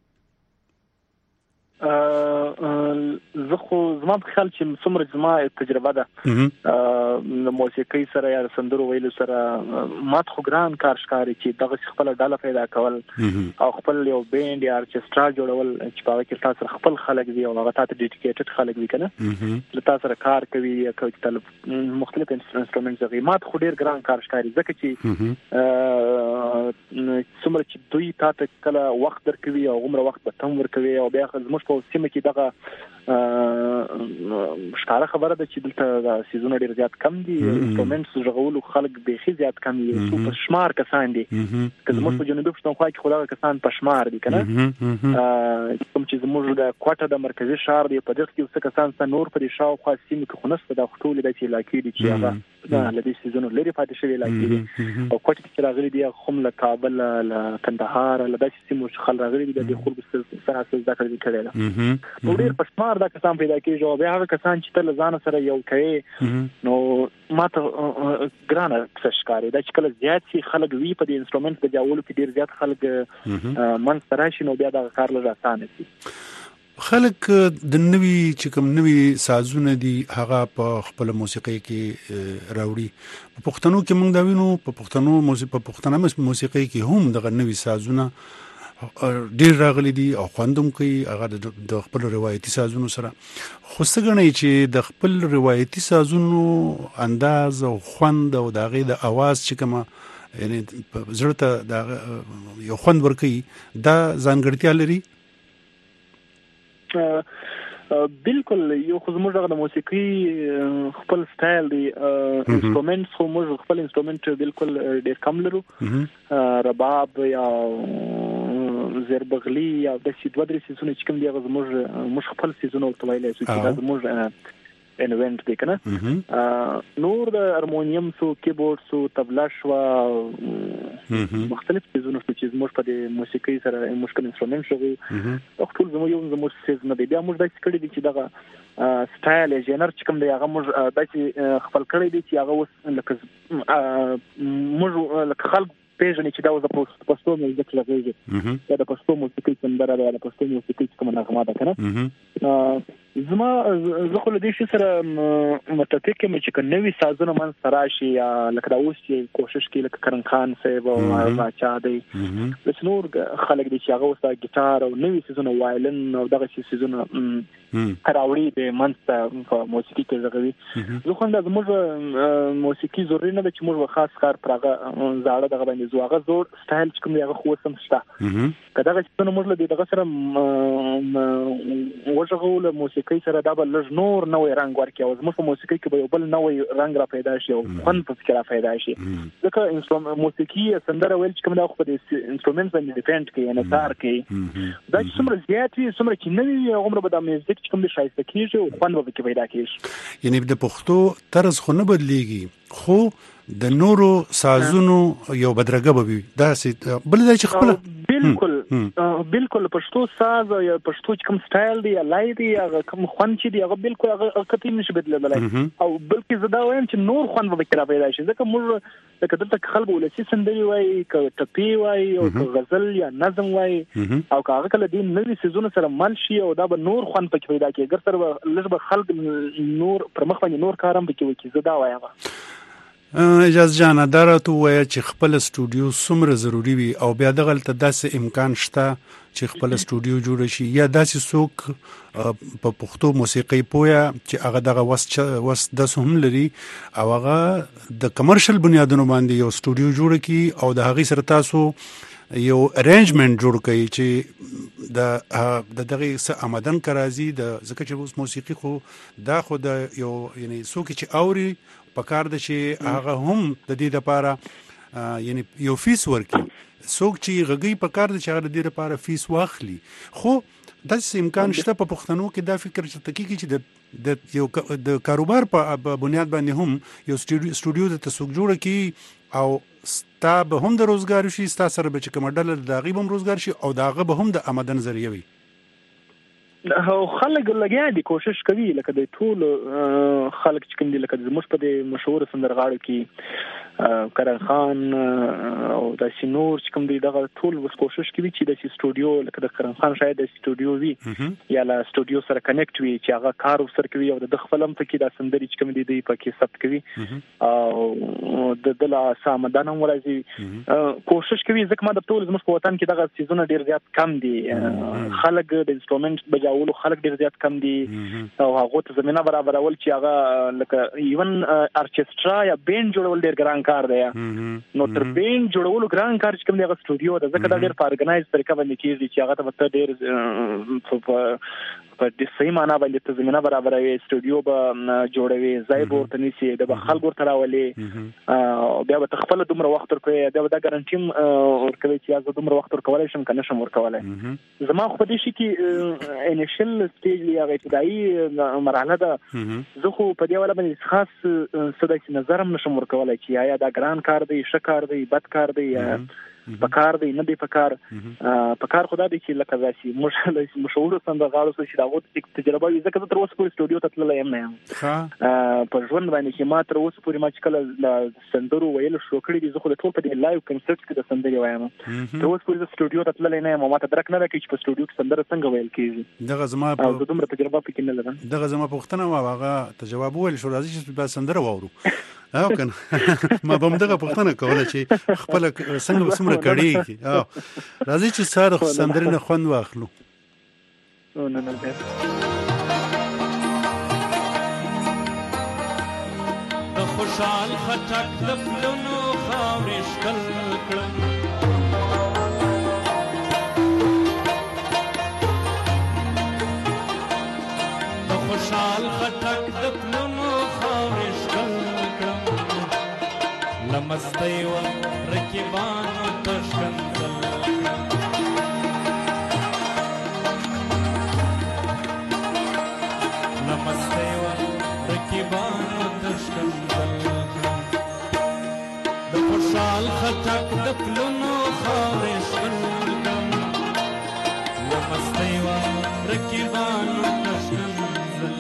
Speaker 2: زه خو زما په خیال چې څومره زما تجربه ده د موسیقۍ سره یا سندرو ویلو سره مات خو ګران کار ښکاري چې دغه خپل ډله پیدا کول او خپل یو بینډ یا ارکسترا جوړول چې په هغه کې تاسو خپل خلک وي او هغه تاسو ډیډیکیټډ خلک وي کنه چې تاسو سره کار کوي یا کوي مختلف انسټرومنټس غي مات خو ډیر ګران کار ښکاري ځکه چې څومره چې دوی تاسو کله وخت درکوي او عمر وخت به تم ورکوي او بیا زموږ په سیمه کې دغه ښکاره خبره ده چې دلته سیزونه ډیر زیات کم دي انسټرومنټس ژغولو خلک بیخي زیات کم دي په شمار کسان دي که زموږ په جنوبي پښتونخوا کې خو دغه کسان په شمار دي که نه کوم چې زموږ د کوټه د مرکزي ښار دی په دغه کې څه کسان سته نور په دې شاوخوا سیمې کې خو نشته دا خو ټولې داسې علاقې دي چې هغه له دې سیزونو لرې پاتې شوي علاقې دي او کوټه کې چې راغلي دي هم له کابل له کندهار له داسې سیمو څخه راغلي دي د دې خلکو سره زده کړې کړې ده نو ډېر په شمار دا کسان پیدا کېږي او بیا هغه کسان چې ته له ځانه سره یو کوې نو ماته ګرانه څه ښکاري دا چې کله زیات شي خلک وي په دې انسټرومنټ د جوړولو کې ډېر زیات خلک منځته راشي نو بیا دغه کار لږ اسانه شي.
Speaker 1: خلک د نوي چې کوم نوي سازونه دي هغه په خپل موسیقۍ کې راوړي په پښتنو کې موږ دا وینو په پښتنو موسیقي په پښتنه موسیقۍ کې هم دغه نوي سازونه ډیر راغلي دي او خوندم کوي هغه د خپل روایتي سازونو سره خو څه غنئ چې د خپل روایتي سازونو انداز او خوند او دغه د اواز چې کومه یعنی زړه ته د یو خوند ورکوي دا ځانګړتیا لري.
Speaker 2: بالکل یو خو زموږ د موسیقي خپل سټایل دی انسټرومنټس خو موږ خپل انسټرومنټ بالکل ډېر کم لرو رباب یا زربغلی یا د سیدو درې سیزونه چې کوم دی هغه زموږ موږ خپل سیزونه ورته ویلی شو چې دا زموږ انوینټ دی که نه نور د هارمونیم سو کیبورډ سو تبله شوه مختلف سیزونه شو چې زموږ په دې موسیقۍ سره مشکل انسټرومنټ شوي ټول زموږ یو زموږ سیز نه دی بیا موږ داسې کړي دي چې دغه سټایل ژنر چې کوم دی هغه موږ داسې خپل کړی دی چې هغه اوس لکه موږ لکه خلک پیژنې چې دا اوس د پښتو میوزیک لګېږي یا د پښتو موسیقۍ سندره ده یا د پښتو موسیقۍ چې کومه نغمه ده که نه زما زه خو له دې شي سره متفق یم چې که نوي سازونه منځته راشي یا لکه دا اوس چې کوشش کوي لکه کرن خان صاحب او باچا دی داسې نور خلک دي چې هغه اوس دا ګیټار او نوي سیزونه وایلن او دغسې سیزونه راوړي د منځته په موسیقي کې غږوي زه خو همدا زموږ موسیقي ضروري نه ده چې موږ خاص کار پر هغه زاړه دغه باندې ځو هغه زوړ سټایل چې کوم دی هغه خو اوس هم شته که دغه څیزونه موږ له دغه سره وژغو له موسیقۍ سره دا به لږ نور نوی رنګ ورکړي او زموږ په موسیقۍ کې به یو بل نوی رنګ را پیدا شي او خوند په کې را پیدا شي ځکه موسیقي سندره ویل چې کوم دا خو په انسټرومنټ باندې ډیپینډ کوي انحصار کوي دا چې څومره زیات وي څومره چې نوي وي هغومره به دا میوزیک چې کوم دی ښایسته کېږي او خوند به پکې پیدا کېږي.
Speaker 1: یعنې د پښتو طرز خو نه بدلېږي خو د نورو سازونو یو بدرګه به وي دا سي بل دا چې خپل
Speaker 2: بالکل بالکل پښتو ساز یا پښتو کوم سټایل دی یا لای دی هغه کوم خوان چې دی هغه بالکل هغه کتی نشي بدلولای او بلکې زدا وایم چې نور خوان به کړه پیدا شي ځکه موږ لکه دلته خلک ولسی سندري وای ک ټپی وای او غزل یا نظم وای او هغه کله دین نوې سيزونه سره مل شي او دا به نور خوان پکې پیدا کیږي ګر سره لږ به خلک نور پر مخ باندې نور کارم پکې وکړي زدا وایم
Speaker 1: اجازه جان ادارته وای چې خپل استودیو څومره ضروری وي او بیا دغه ته داسې امکان شته چې خپل استودیو جوړ شي یا داسې څوک په پښتو موسیقي پویا چې هغه دغه وس وس د سهم لري او هغه د کمرشل بنیادونو باندې یو استودیو جوړ کړي او د هغه سره تاسو یو ارینجمنت جوړ کړي چې د د دغه څه آمدن کرازي د ځکه چې اوس موسیقي خو دا خو د یو یعنی څوک چې اوري پکار د چې هغه هم د دې لپاره یعنی یو فیس ورکړي څوک چې غږی پکار د چې هغه د دې لپاره فیس واخلي خو داسې امکان شته په پښتنو کې دا فکر چې تکي چې د د یو د کاروبار په بنیاد باندې هم یو استودیو د تسوق جوړ کی او ستا به هم د روزګار شي ستا سره به چې کوم ډول د غیب هم روزګار شي او داغه به هم د آمدن ذریعہ وي
Speaker 2: هو خلک لګیا دي کوشش کوي لکه د ټول خلک چې کوم دي لکه زموږ په دې مشهور سندرغاړو کې کرن خان او د سینور چې کوم دي دغه ټول وس کوشش کوي چې د استودیو لکه د کرن خان شاید د استودیو وي یا له استودیو سره کنیکټ وي چې هغه کار وسر کوي او د خپلم ته کې د سندري چې کوم دي د پکې ثبت کوي او د دلا سامدان هم ورځي کوشش کوي ځکه ما د ټول زموږ په وطن کې دغه سيزونه ډیر زیات کم دي خلک د انسټرومنټ اولو خلک ډیر زیات کم دي او هغه ته زمينه برابرول چې هغه لکه ایون ارکسترا یا بینډ جوړول ډیر ګران کار دی نو تر بینډ جوړول ګران کار چې کوم دی هغه استودیو ده ځکه دا ډیر په ارګنایز طریقه باندې کیږي چې هغه ته ډیر په د صحیح معنا باندې ته زمينه برابروي استودیو به جوړوي ځای ورته نيسي د خلکو تراولي او بیا به خپل دومره وخت ورکوي بیا دا ګارانټیم ورکوي چې زه دومره وخت ورکولای شم کنه شم ورکولای زما خو دې شي کې انیشل سټیج لري ابتدایي مرحله ده زه خو په دې ولا باندې خاص سده نظرم نشم ورکولای چې یا دا ګران کار دی ښه کار دی بد کار دی پکار دی نه دی پکار پکار خدا دی چې لکه ځاسي مشهور مشهور سندرغاړو چې داغه تجربه یې ځکه تر اوسه پورې استودیو ته تللی یم نه ها په ژوند باندې چې ما تر اوسه پورې ما چې کله سندرو ویل شو کړی دي زه خو ټول په دې لایو کنسرت کې د سندري وایم تر اوسه پورې استودیو ته تللی نه یم ما ته درک نه راکې چې په استودیو کې سندره څنګه ویل کیږي
Speaker 1: دغه زما
Speaker 2: په دومره تجربه پکې نه لرم
Speaker 1: دغه زما پوښتنه وا هغه ته جواب ویل شو راځي چې په سندره واورو او کنه ما به دغه پوښتنه کوله چې خپل څنګه وسمره کړي او راځي چې ساره سندرینه خوند واخلو
Speaker 2: او نه نه
Speaker 3: د خوشحال خټک د پلونو خاورې شکل کړم د خوشحال خټک د پلونو خاورې شکل کړم لمستی و رکیبانو تشکنزل لمستی و رکیبانو تشکنزل د خوشحال خټک د پلونو خاورې شکل کړم لمستی و رکیبانو تشکنزل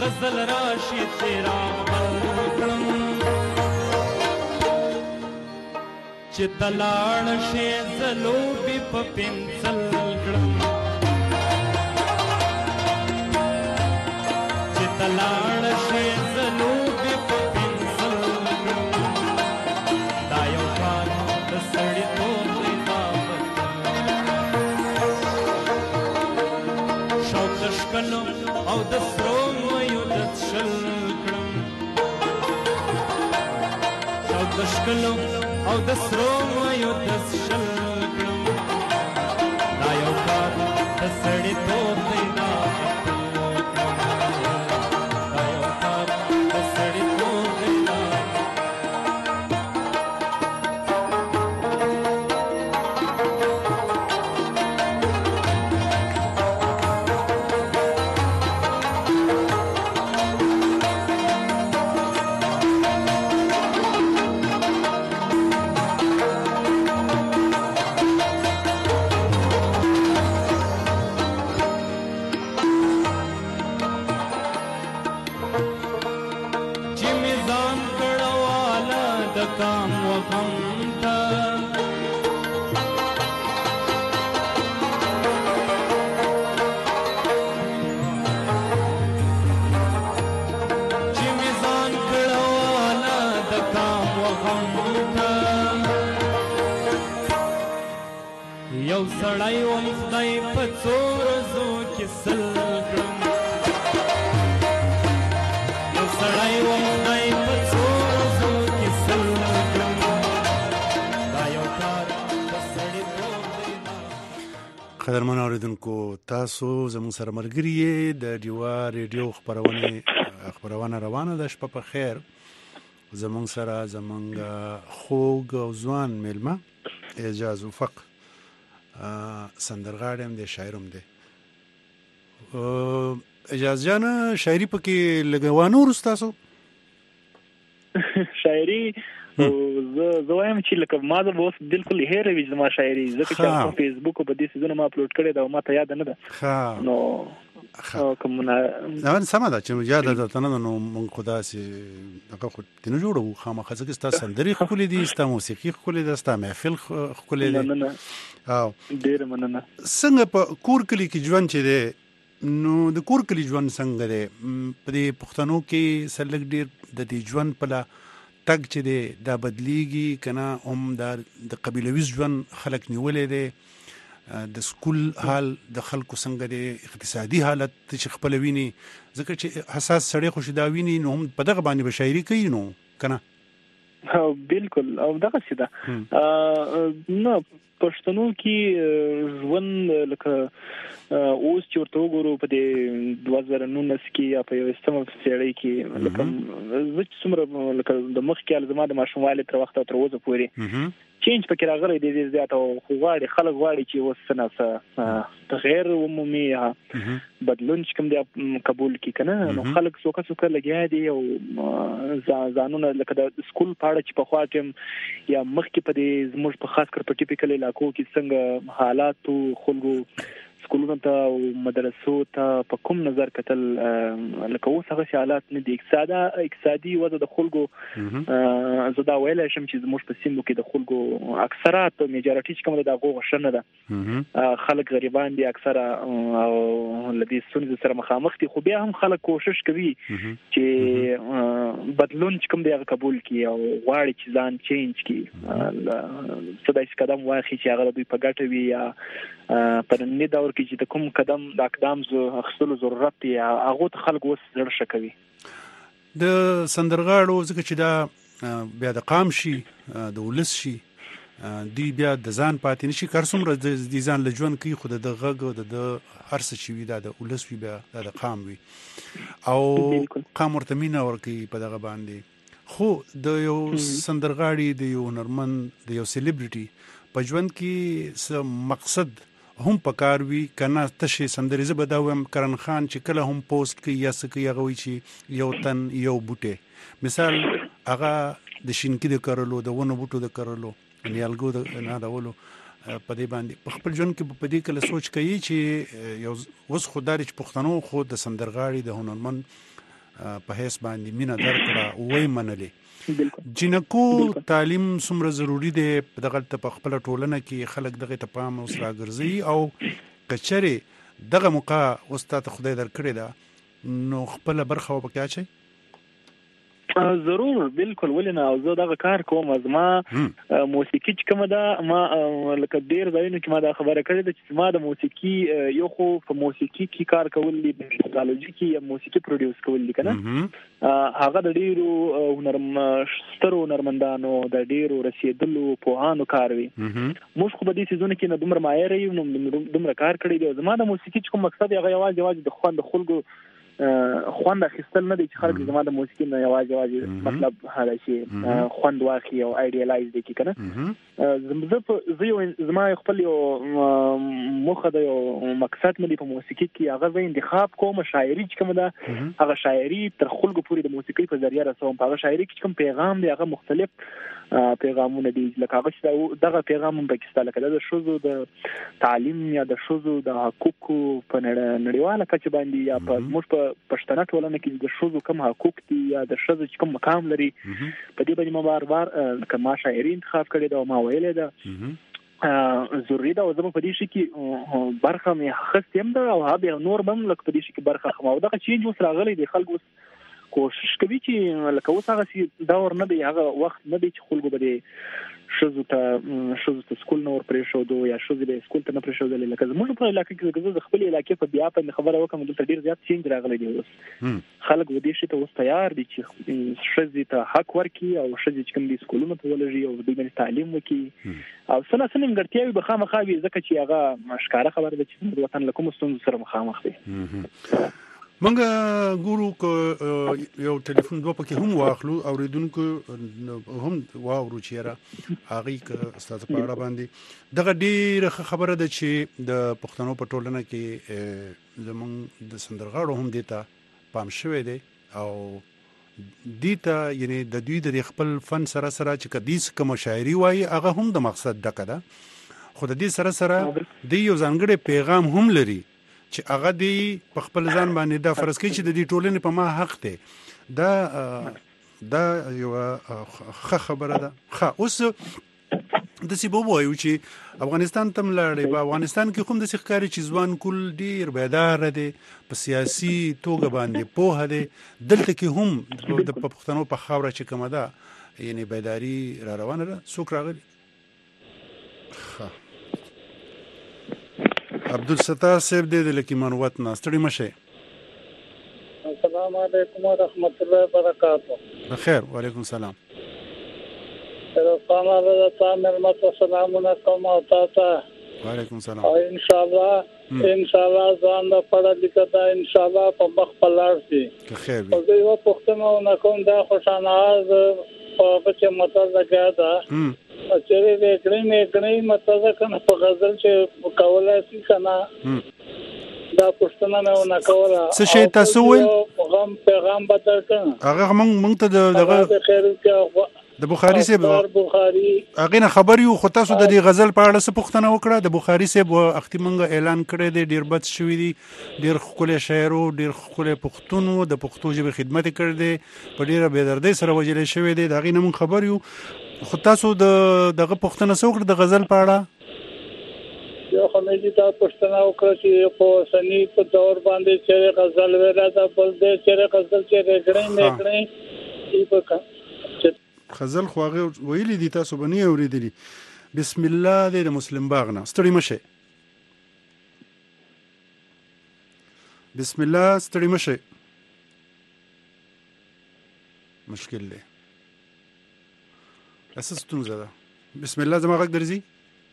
Speaker 3: غزل راشي څراغ بل کړم چې تلاړ شي زلوبي په پنسل کړم چې تلاړ شي زلوبي په پنسل کړم دا یو کار د سړیتوب دی بابت شوق د ښکلو او د سرو میو د څښل کړم شوق د ښکلو او د سرو میو د څښل کړم دا یو کار د سړیتوب دی بابت دا یو کار د سړیتوب دی بابت یو سړی وم خدای په څو ورځو کې سل کړم یو سړی وم خدای په څو ورځو کې سل کړم دا یو کار د سړیتوب دی.
Speaker 1: قدرمن اوریدونکو تاسو زموږ سره ملګري یې د ډیوا ریډیو خپرونه خپرونه روانه ده. شپه په خیر. زموږ سره زموږ خوږ او ځوان میلمه اعجاز افق سندرغاړی هم دی شاعر هم دی. اعجاز جان شاعري پکې لګوانو وروسته تاسو
Speaker 2: شاعري زه وایم چې لکه ما زه به اوس بالکل هېروي زما شاعري ځکه چې په فیسبوک په دې سیزونه ما اپلوډ کړې ده او ما ته یاد نه ده نو کوم نه
Speaker 1: سمه ده چې یاد درته نه ده نو موږ خو داسې دغه خو نه جوړوو خامخا ځکه ستا سندرې ښکلې دي ستا موسیقي ښکلې ده ستا محفل ښکلی دی. او
Speaker 2: ډېره مننه.
Speaker 1: څنګه په کور کلي کې ژوند چې دی نو د کور کلي ژوند څنګه دی په دې پښتنو کې سره لږ ډېر د دې ژوند په لا تګ چې دی دا بدلیږي که نه هم دا د قبیلوي ژوند خلک نیولی دی د سکول حال د خلکو څنګه دی اقتصادي حالت چې خپله ویني ځکه چې حساس سړی خو چې دا ویني نو هم په دغه باندې به شاعري کوي نو که نه
Speaker 2: بالکل او دغسې ده نه پښتنو کې ژوند لکه اوس چې ورته وګورو په دې دوه زره نولس کې یا په یویشتمه پېړۍ کې لکه زه چې څومره لکه د مخکې حال زما د ماشوموالي تر وخته تر اوسه پورې چینج پکې راغلی دی ډېر زیات او خو غواړي خلک غواړي چې اوس څه نه څه تغیر ومومي یا بدلون چې کوم دی قبول کړي که نه نو خلک څوکه څوکه لګیا دي او ځانونه لکه د سکول په اړه چې پخوا ټیم یا مخکې په دې زموږ په خاص کر په ټیپیکل علاقو کې څنګه حالاتو خلکو سکولونو ته او مدرسو ته په کوم نظر کتل لکه اوس هغه حالات نه دي. اقتصادي اقتصادي وضع د خلکو زه دا ویلی شم چې زموږ په سیمو کې د خلکو اکثرات میجارټي چې کوم ده د هغو غوښه نه ده خلک غریبان دي اکثره او له دې ستونزې سره مخامخ دي خو بیا هم خلک کوشش کوي چې بدلون چې کوم دی هغه قبول کړي او غواړي چې ځان چینج کړي څه داسې قدم واخلي چې هغه د دوی په ګټه وي یا په ننني دور کې چې د کوم قدم د اقدام اخیستلو ضرورت دی هغو ته خلک اوس زړه ښه کوي.
Speaker 1: د سندرغاړو ځکه چې دا بیا د قام شي د ولس شي دی بیا د ځان پاتې نشي کار څومره د ځان له ژوند کوي خو د غږ د هر څه چې وي دا د ولس وي بیا دا د قام وي او قام ورته مینه ورکوي په دغه باندې. خو د یو سندرغاړي د یو هنرمند د یو سیلیبریټي په ژوند کې څه مقصد هم پکار وي کنه تشه سندرې زه به دا وایم کرن خان چې کله هم پوسټ کوي یا څه کوي هغه وایي چې یو تن یو بوټی مثال هغه د شینکي د کرلو د ونو بوټو د کرلو نیالګو د نادولو په دې باندې په خپل ژوند کې په دې کله سوچ کوي چې یو اوس خدای چې پښتنو خو د سندرغاړي د هنرمند په هیڅ باندې مینا درکړه وای منلې جنکو تعلیم څومره ضروری دی دغه په خپل ټولنه کې خلک دغه ته پام اوس راګرځي او کچره دغه موقع استاد خدای درکړي دا نو خپل برخه وبکیا چي
Speaker 2: ضرور بالکل ولنه او زه دغه کار کوم از ما موسیقي چې کومه ده ما لکه ډیر ځایونو کې ما دا خبره کړې ده چې ما د موسیقي یو خو په موسیقي کې کار کول دي په ټیکنالوژي کې یا موسیقي پروډوس کول دي کنه هغه د ډیرو هنرم سترو هنرمندانو د ډیرو رسیدلو پوهانو کار وي موږ خو په دې سيزون کې نه دومره ماهر یو نو دومره کار کړی دی زما د موسیقي کوم مقصد هغه یوازې یوازې د خوند خلکو خوند اخیستل نه دي چې خلک زما د موسیقي نه یوازې یوازې مطلب هدا شي خوند واخلي او ایډیالایز دي کی کنه زمزه زه زما خپل یو مخه د یو مقصد ملي په موسیقي کې هغه زه انتخاب کوم شاعري چې کوم ده هغه شاعري تر خلکو پورې د موسیقي په ذریعہ رسوم په هغه شاعري کې کوم پیغام دی هغه مختلف پیغامونه دي لکه هغه دغه پیغام هم پکې لکه د شوزو د تعلیم یا د شوزو د حقوقو په نړیواله کچه باندې یا په موږ په پښتنه ټولنه کې د شوزو کوم حقوق دي یا د شوزو کوم مقام لري په دې باندې ما بار بار کما شاعري انتخاب کړی دا ما ویلې ده ضروري ده او زه په دې شي کې برخه مې خستم ده او هغه نور بم لکه په دې شي کې برخه خمو دغه چینج اوس راغلی دی خلکو کوشش کوي چې لکه اوس هغه دا ور نه دی هغه وخت نه دی چې خلکو به شوزو ته شوزو ته سکول نور پرې شو دو یا شوزو به سکول ته نه پرې شو دل لکه زموږ په علاقې کې د خپل علاقې په بیا په خبره وکم دلته ډیر زیات چینج راغلی دی اوس خلک و دې شي ته اوس تیار دي چې شوزو ته حق ورکړي او شوزو چې کوم دي سکولونو ته ولږي او د دې تعلیم وکړي او سنه سنه ګټیاوي به خامخا وي ځکه چې هغه مشکاره خبره ده چې د وطن لکه مستند سره مخامخ دي
Speaker 1: منګه ګورو کو یو ټلیفون دوه پکې هم واخلو اوریدونکو هم واورو چیرې هغه ک استاد په اړه باندې دغه ډیره خبره ده چې د پښتنو په ټولنه کې زمونږ د سندرغاړو هم دیتا پام شوی دی او دیتا یعنی د دوی د خپل فن سره سره چې کدیس کوم شاعري وایي هغه هم د مقصد ډکه ده خو د دې سره سره د یو ځانګړي پیغام هم لري چې هغه دی په خپل ځان باندې دا فرض کوي چې د دې ټولنې په ما حق دی دا دا یو ښه خبره ده ښه اوس د سی بو وایو چې افغانستان تم لاړې په افغانستان کې کوم د ښکاری چې ځوان کول ډیر بیدار دي په سیاسي توګه باندې په هده دلته کې هم د پښتنو په خاوره چې کومه ده یعنی بیداری را روانه ده څوک راغلي ښه عبدالستار صاحب دې د لکیمان وطن ستړي مشه
Speaker 5: السلام علیکم ورحمۃ اللہ وبرکاتہ
Speaker 1: بخیر وعلیکم السلام
Speaker 5: السلام علیکم ورحمۃ السلام علیکم او تاسو
Speaker 1: وعلیکم السلام
Speaker 5: او ان شاء الله ان شاء الله ځان د پړه لیکدا ان شاء الله په مخ پلار شي
Speaker 1: خیر
Speaker 5: او زه یو پښتنو نه کوم دا خوشانه از په بچ مطلب لګا دا چیرې دې کړې نه کړې مطلب کنه په غزل چې کوله سي کنه دا پښتنه نه نه کوله
Speaker 1: څه شي تاسو ویل
Speaker 5: پیغام پیغام بدل کړه
Speaker 1: هغه موږ موږ ته دغه
Speaker 5: خیر کې
Speaker 1: د بخاری صاحب
Speaker 5: بخاری
Speaker 1: هغه نه خبر یو خو تاسو د دې غزل په اړه څه پوښتنه وکړه د بخاری صاحب اختی منګه اعلان کړی دی ډیر بد شوی دی ډیر خپل شاعر او ډیر خپل پښتون د پښتو ژبې خدمت کړی دی په ډیره بېدردۍ سره وجل شوی دی دا غي نه مون خبر یو خو تاسو د دغه پښتنه څوک د غزل په اړه
Speaker 5: یو خو مې دا پښتنه وکړه چې په سنی په دور باندې چې غزل ویلا دا بل دې چې غزل چې رګړې نه کړې ای په
Speaker 1: غزل خو هغه ویلي دي تاسو باندې اوریدلی بسم الله دې د مسلم باغ نه ستړي مشه بسم الله ستړي مشه مشکل دی اساس ستونزه ده بسم الله زما غږ درځي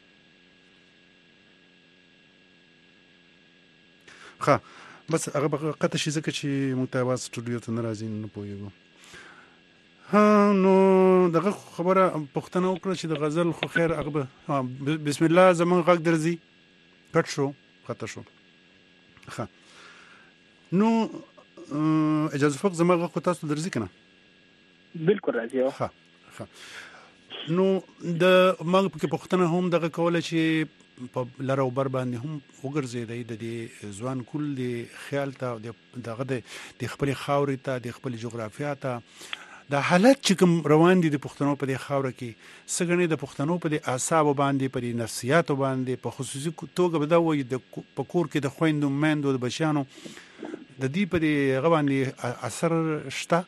Speaker 1: ښه بس هغه قطه شي ځکه چې متواز سټوډیو ته ناراضي نه پوهیږم ها نو دغه خبره پښتنه وکړه چې د غزل خو خیر هغه بسم الله زمون غږ درځي کټ شو خطا شو ها نو اجازه فق زمون غږ تاسو درځي کنه
Speaker 2: بالکل راځي
Speaker 1: ها ها نو د مګ په پښتنه هم دغه کوله چې په لر او بر باندې هم وګرځېدی د دې ځوان کل د خیال ته دغه د خپل خاورې ته د خپل جغرافیا ته دا حالت چې کوم روان دي د پښتنو په دې خاوره کې سګنې د پښتنو په دې اعصاب باندې په دې نفسیات باندې په خصوصي توګه به دا وایي د پکور کې د خويندو مېندو د بچیانو د دې په دې غوانې اثر شته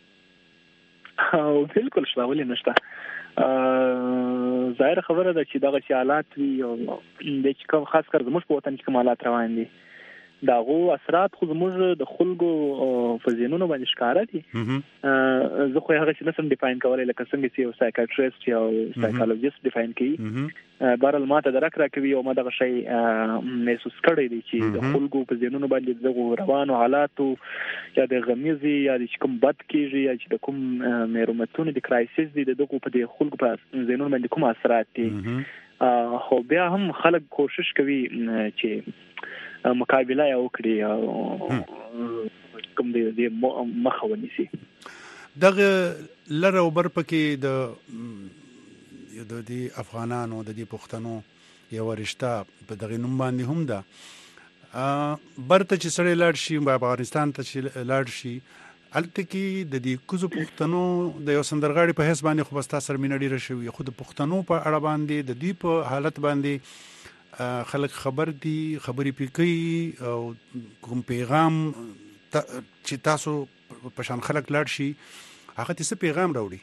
Speaker 2: او بالکل شته ولې نشته ظاهر خبره ده چې دغه حالات وي او د چې کوم خاص کر زموږ په وطن کې کوم حالات روان دي دا غو اثرات خو زموږ د خلکو په ذهنونو باندې ښکارا دي زه خو هغه چې نسم ډیفاین کولای لکه څنګه چې یو سایکیاټریست یا سایکولوژیست ډیفاین کوي بهرال ماته درک راکوي او ما دغه شی محسوس کړی دی چې د خلکو په ذهنونو باندې دغه روانو حالاتو یا د غمیزي یا د کوم بد کیږي یا چې د کوم میرومتون د کرایسیس دی دغه په د خلکو په ذهنونو باندې کوم اثرات دي خو بیا هم خلک کوشش کوي چې مقابله یې وکړي او کوم دې مخه ونیسي
Speaker 1: دغه لر او بر پکې د د دې افغانانو د دې پښتنو یو رشتہ په دغه نوم باندې هم ده برته چې سړی لاړ شي په افغانستان ته چې لاړ شي الته کې د دې کوزو پښتنو د یو سندرغاړي په حساب باندې خو بستا سر مینه ډیره شوی خو د پښتنو په اړه باندې د دې په حالت باندې خلک خبر دي خبرې پکې او کوم پیغام چې تاسو په شان خلک لاړ شي هغه څه پیغام راوړي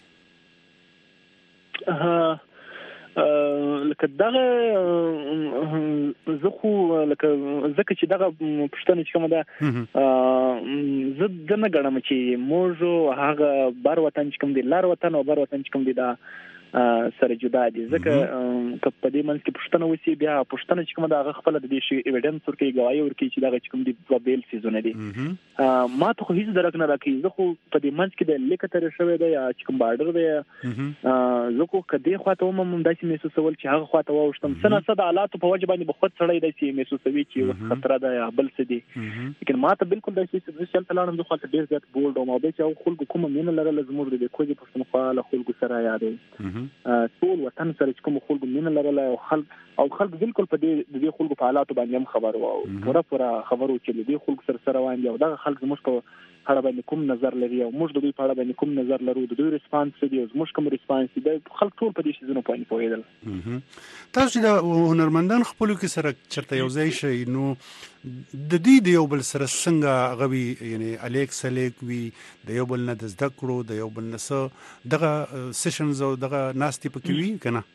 Speaker 2: لکه دغه زه خو لکه ځکه چې دغه پښتنه چې کومه ده زه د نه ګڼم چې موږ هغه بر وطن چې کوم دی لار وطن او بر وطن چې کوم دی دا سره جدا دي ځکه که په دې منځ کې پښتنه وسی بیا پښتنه چې کومه دا خپل د دې شی ایویډنس ورکړي گواهی ورکړي چې دا چې کوم دی بیل سیزونه دي ما ته خو هیڅ درک نه راکې زه خو په دې منځ کې د لیکتر شوی دی یا چې کوم بارډر دی زه خو کدی خواته ومم داسې محسوسول چې هغه خواته واوښتم سنه صد حالات په وجه باندې بخود سړی داسې محسوسوي چې خطر ده یا بل څه دي لیکن ما ته بالکل داسې چې چې تلانم زه خو ډیر زیات بولډ او ما به چې خلکو کوم مين لرل زموږ د کوجې پښتونخوا له خلکو سره یادې ټول وطن سره چې کوم خلکو مين لرل او خلک او خلک بالکل په دې د خلکو په حالاتو باندې هم خبر وو پوره پوره خبرو چې د خلکو سره سره وایي او دا خلک زموږ په اړه باندې کوم نظر لري او موږ د دوی په اړه باندې کوم نظر لرو د دوی ریسپانس دی او موږ کوم ریسپانس دی خلک ټول په دې شي زونه پوهې پوهېدل
Speaker 1: تاسو د هنرمندان خپل کې سره چرته یو ځای شي نو د دې د یو بل سره څنګه غوي یعنی الیکس الیک وی د یو بل نه د زده کړو د یو بل نه دغه سیشنز او دغه ناستي پکې وی کنه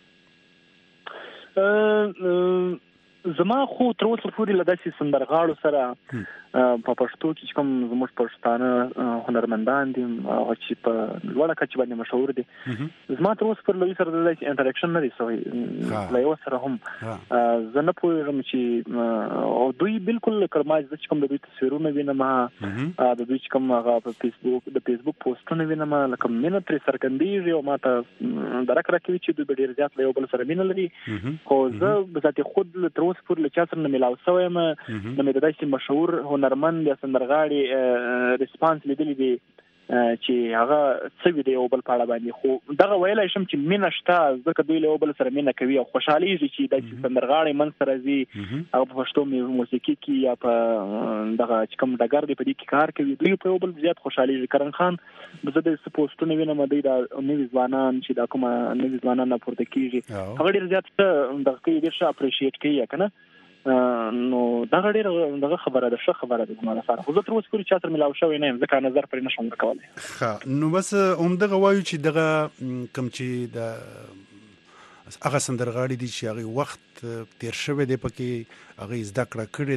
Speaker 2: زما خو تر اوسه پورې لداسې سندرغاړو سره په پښتو کې کوم زموږ پښتانه هنرمندان دي او چې په لوړه کچه باندې مشهور دي زما تر اوسه پورې لوي سره د انټریکشن نه دي سوی لا یو سره هم زه نه پوهېږم چې او دوی بالکل کرماج د کوم د دوی تصویرونه وینم د دوی کوم هغه په فیسبوک د فیسبوک پوسټونه وینم لکه مینه تر سرګندېږي او ماته درک راکوي چې دوی ډېر زیات له یو بل سره مینه لري خو زه بذات خود تر اوسه پورې له چا سره نه ملاو شوی یم نه مې د داسې مشهور هنرمند یا سندرغاړي ریسپانس لیدلی دی چې هغه څه وی دی یو بل په اړه باندې خو دغه ویلای شم چې مینه شته ځکه دوی له یو بل سره مینه کوي او خوشحالېږي چې د سندرغاړي منځ ته راځي هغه په پښتو موسیقي کې یا په دغه چې کوم ډګر دی په دې کې کار کوي دوی په یو بل زیات خوشحالېږي کرن خان زه د سپوسټونه وینم دوی د نوي ځوانان چې دا کومه نوي ځوانان راپورته کېږي هغه ډېر زیات دغه کې ډېر ښه اپریشیټ کوي کنه نو دا ډېر دغه خبره ده ښه خبره ده زما لپاره خو زه تر اوسه پورې چا سره ملاو شوی نه یم ځکه نظر پرې نشم ورکولی
Speaker 1: ښه نو بس همدغه وایو چې دغه کوم چې د هغه سندرغاړي دي چې هغه وخت تیر شوی دی پکې هغه زده کړه کړې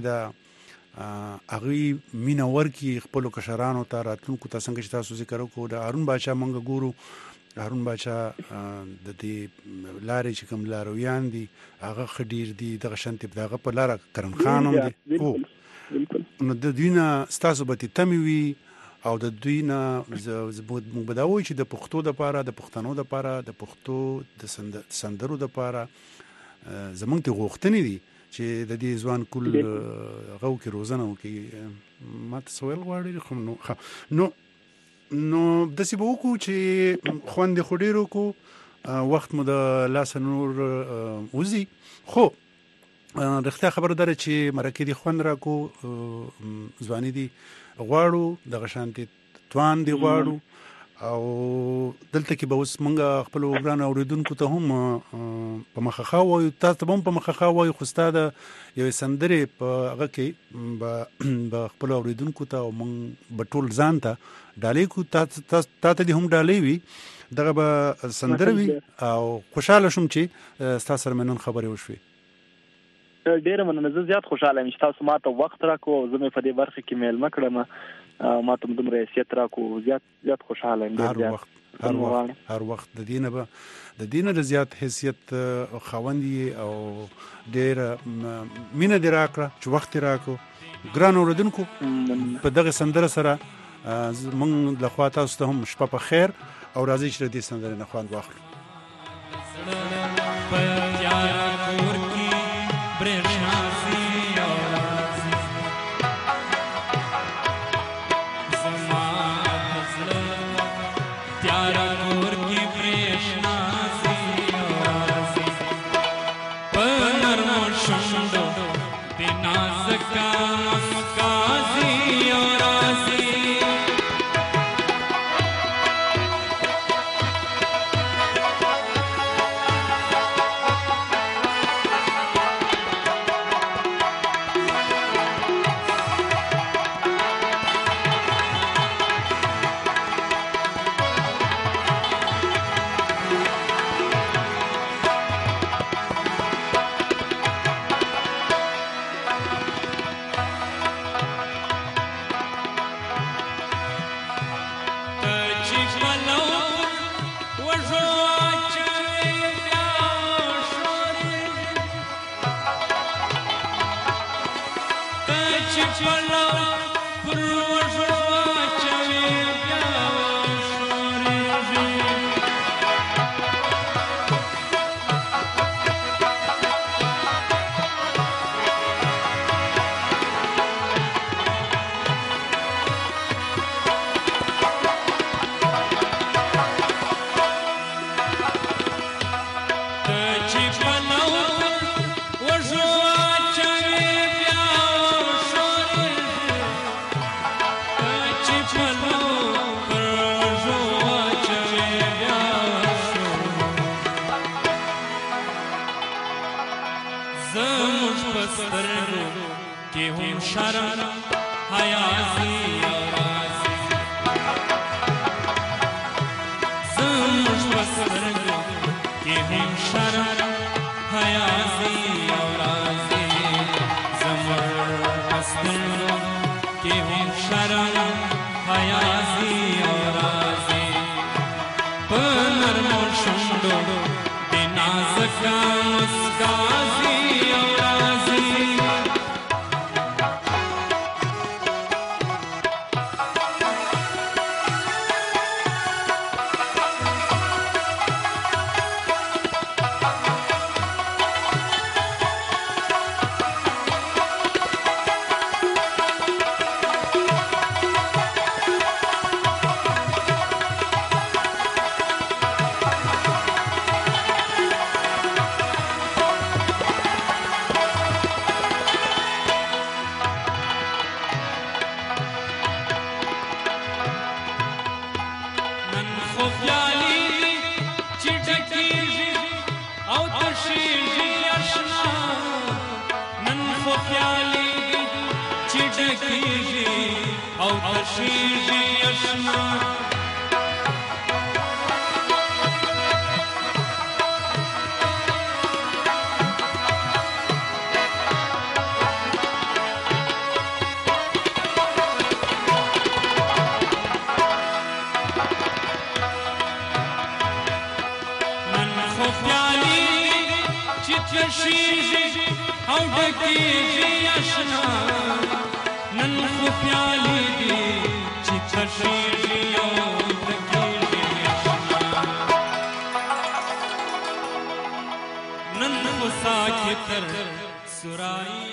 Speaker 1: ده هغه مینه ورکي خپل کشرانو ته راتلونکو ته څنګه چې تاسو ذکر وکړو د هارون بادشاه مونږ ګورو هارون بادشاه د دې لارې چې کوم لارویان دي هغه خډیر دي دغه شانتي دغه په لار کرن خان هم دي او نو د دوی نه ستاسو به تمي وي او د دوی نه موږ بداوي چې د پښتو د پاره د پښتنو د پاره د پښتو د سندرو د پاره زمونږ ته غوښتنې دي چې د دې ځوان کل غو کې روزنه وکي ما ته سوال غواړي خو نو نو نو د سی به وکړو چې خوند خډیرو کو وخت مو د لاس نور وزي خو رښتیا خبره ده چې مرکې دي خوند راکو ځواني دي غواړو دغه شانتي توان دي غواړو او دلته کې به اوس مونږ خپل وګران اوریدونکو ته هم په مخخا وایو تاسو هم په مخخا وایو خو ستاسو یو سندره په هغه کې به خپل اوریدونکو ته او مونږ بټول ځان ته ډالې کو تاسو تاسو دې هم ډالې وي دغه به سندره وي او خوشاله شوم چې تاسو سره نن خبرې وشوي.
Speaker 2: ډیره مننه زه زیات خوشاله یم چې تاسو ماته وخت راکو او زه مې په دې برخه کې میلمه کړم ما ته دومره حیثیت راکو زیات زیات خوشاله یم.
Speaker 1: هر وخت هر وخت هر وخت د دینه به د دینه د زیات حیثیت خوندي او ډیره مینه دی راکړه چې وخت راکو ګران اوردونکو په دغه سندره سره مونږ له خوا تاسو ته هم شپه په خیر او راځي چې دې سندره نه خوند واخلو.
Speaker 3: नन मुसाकितर सुराई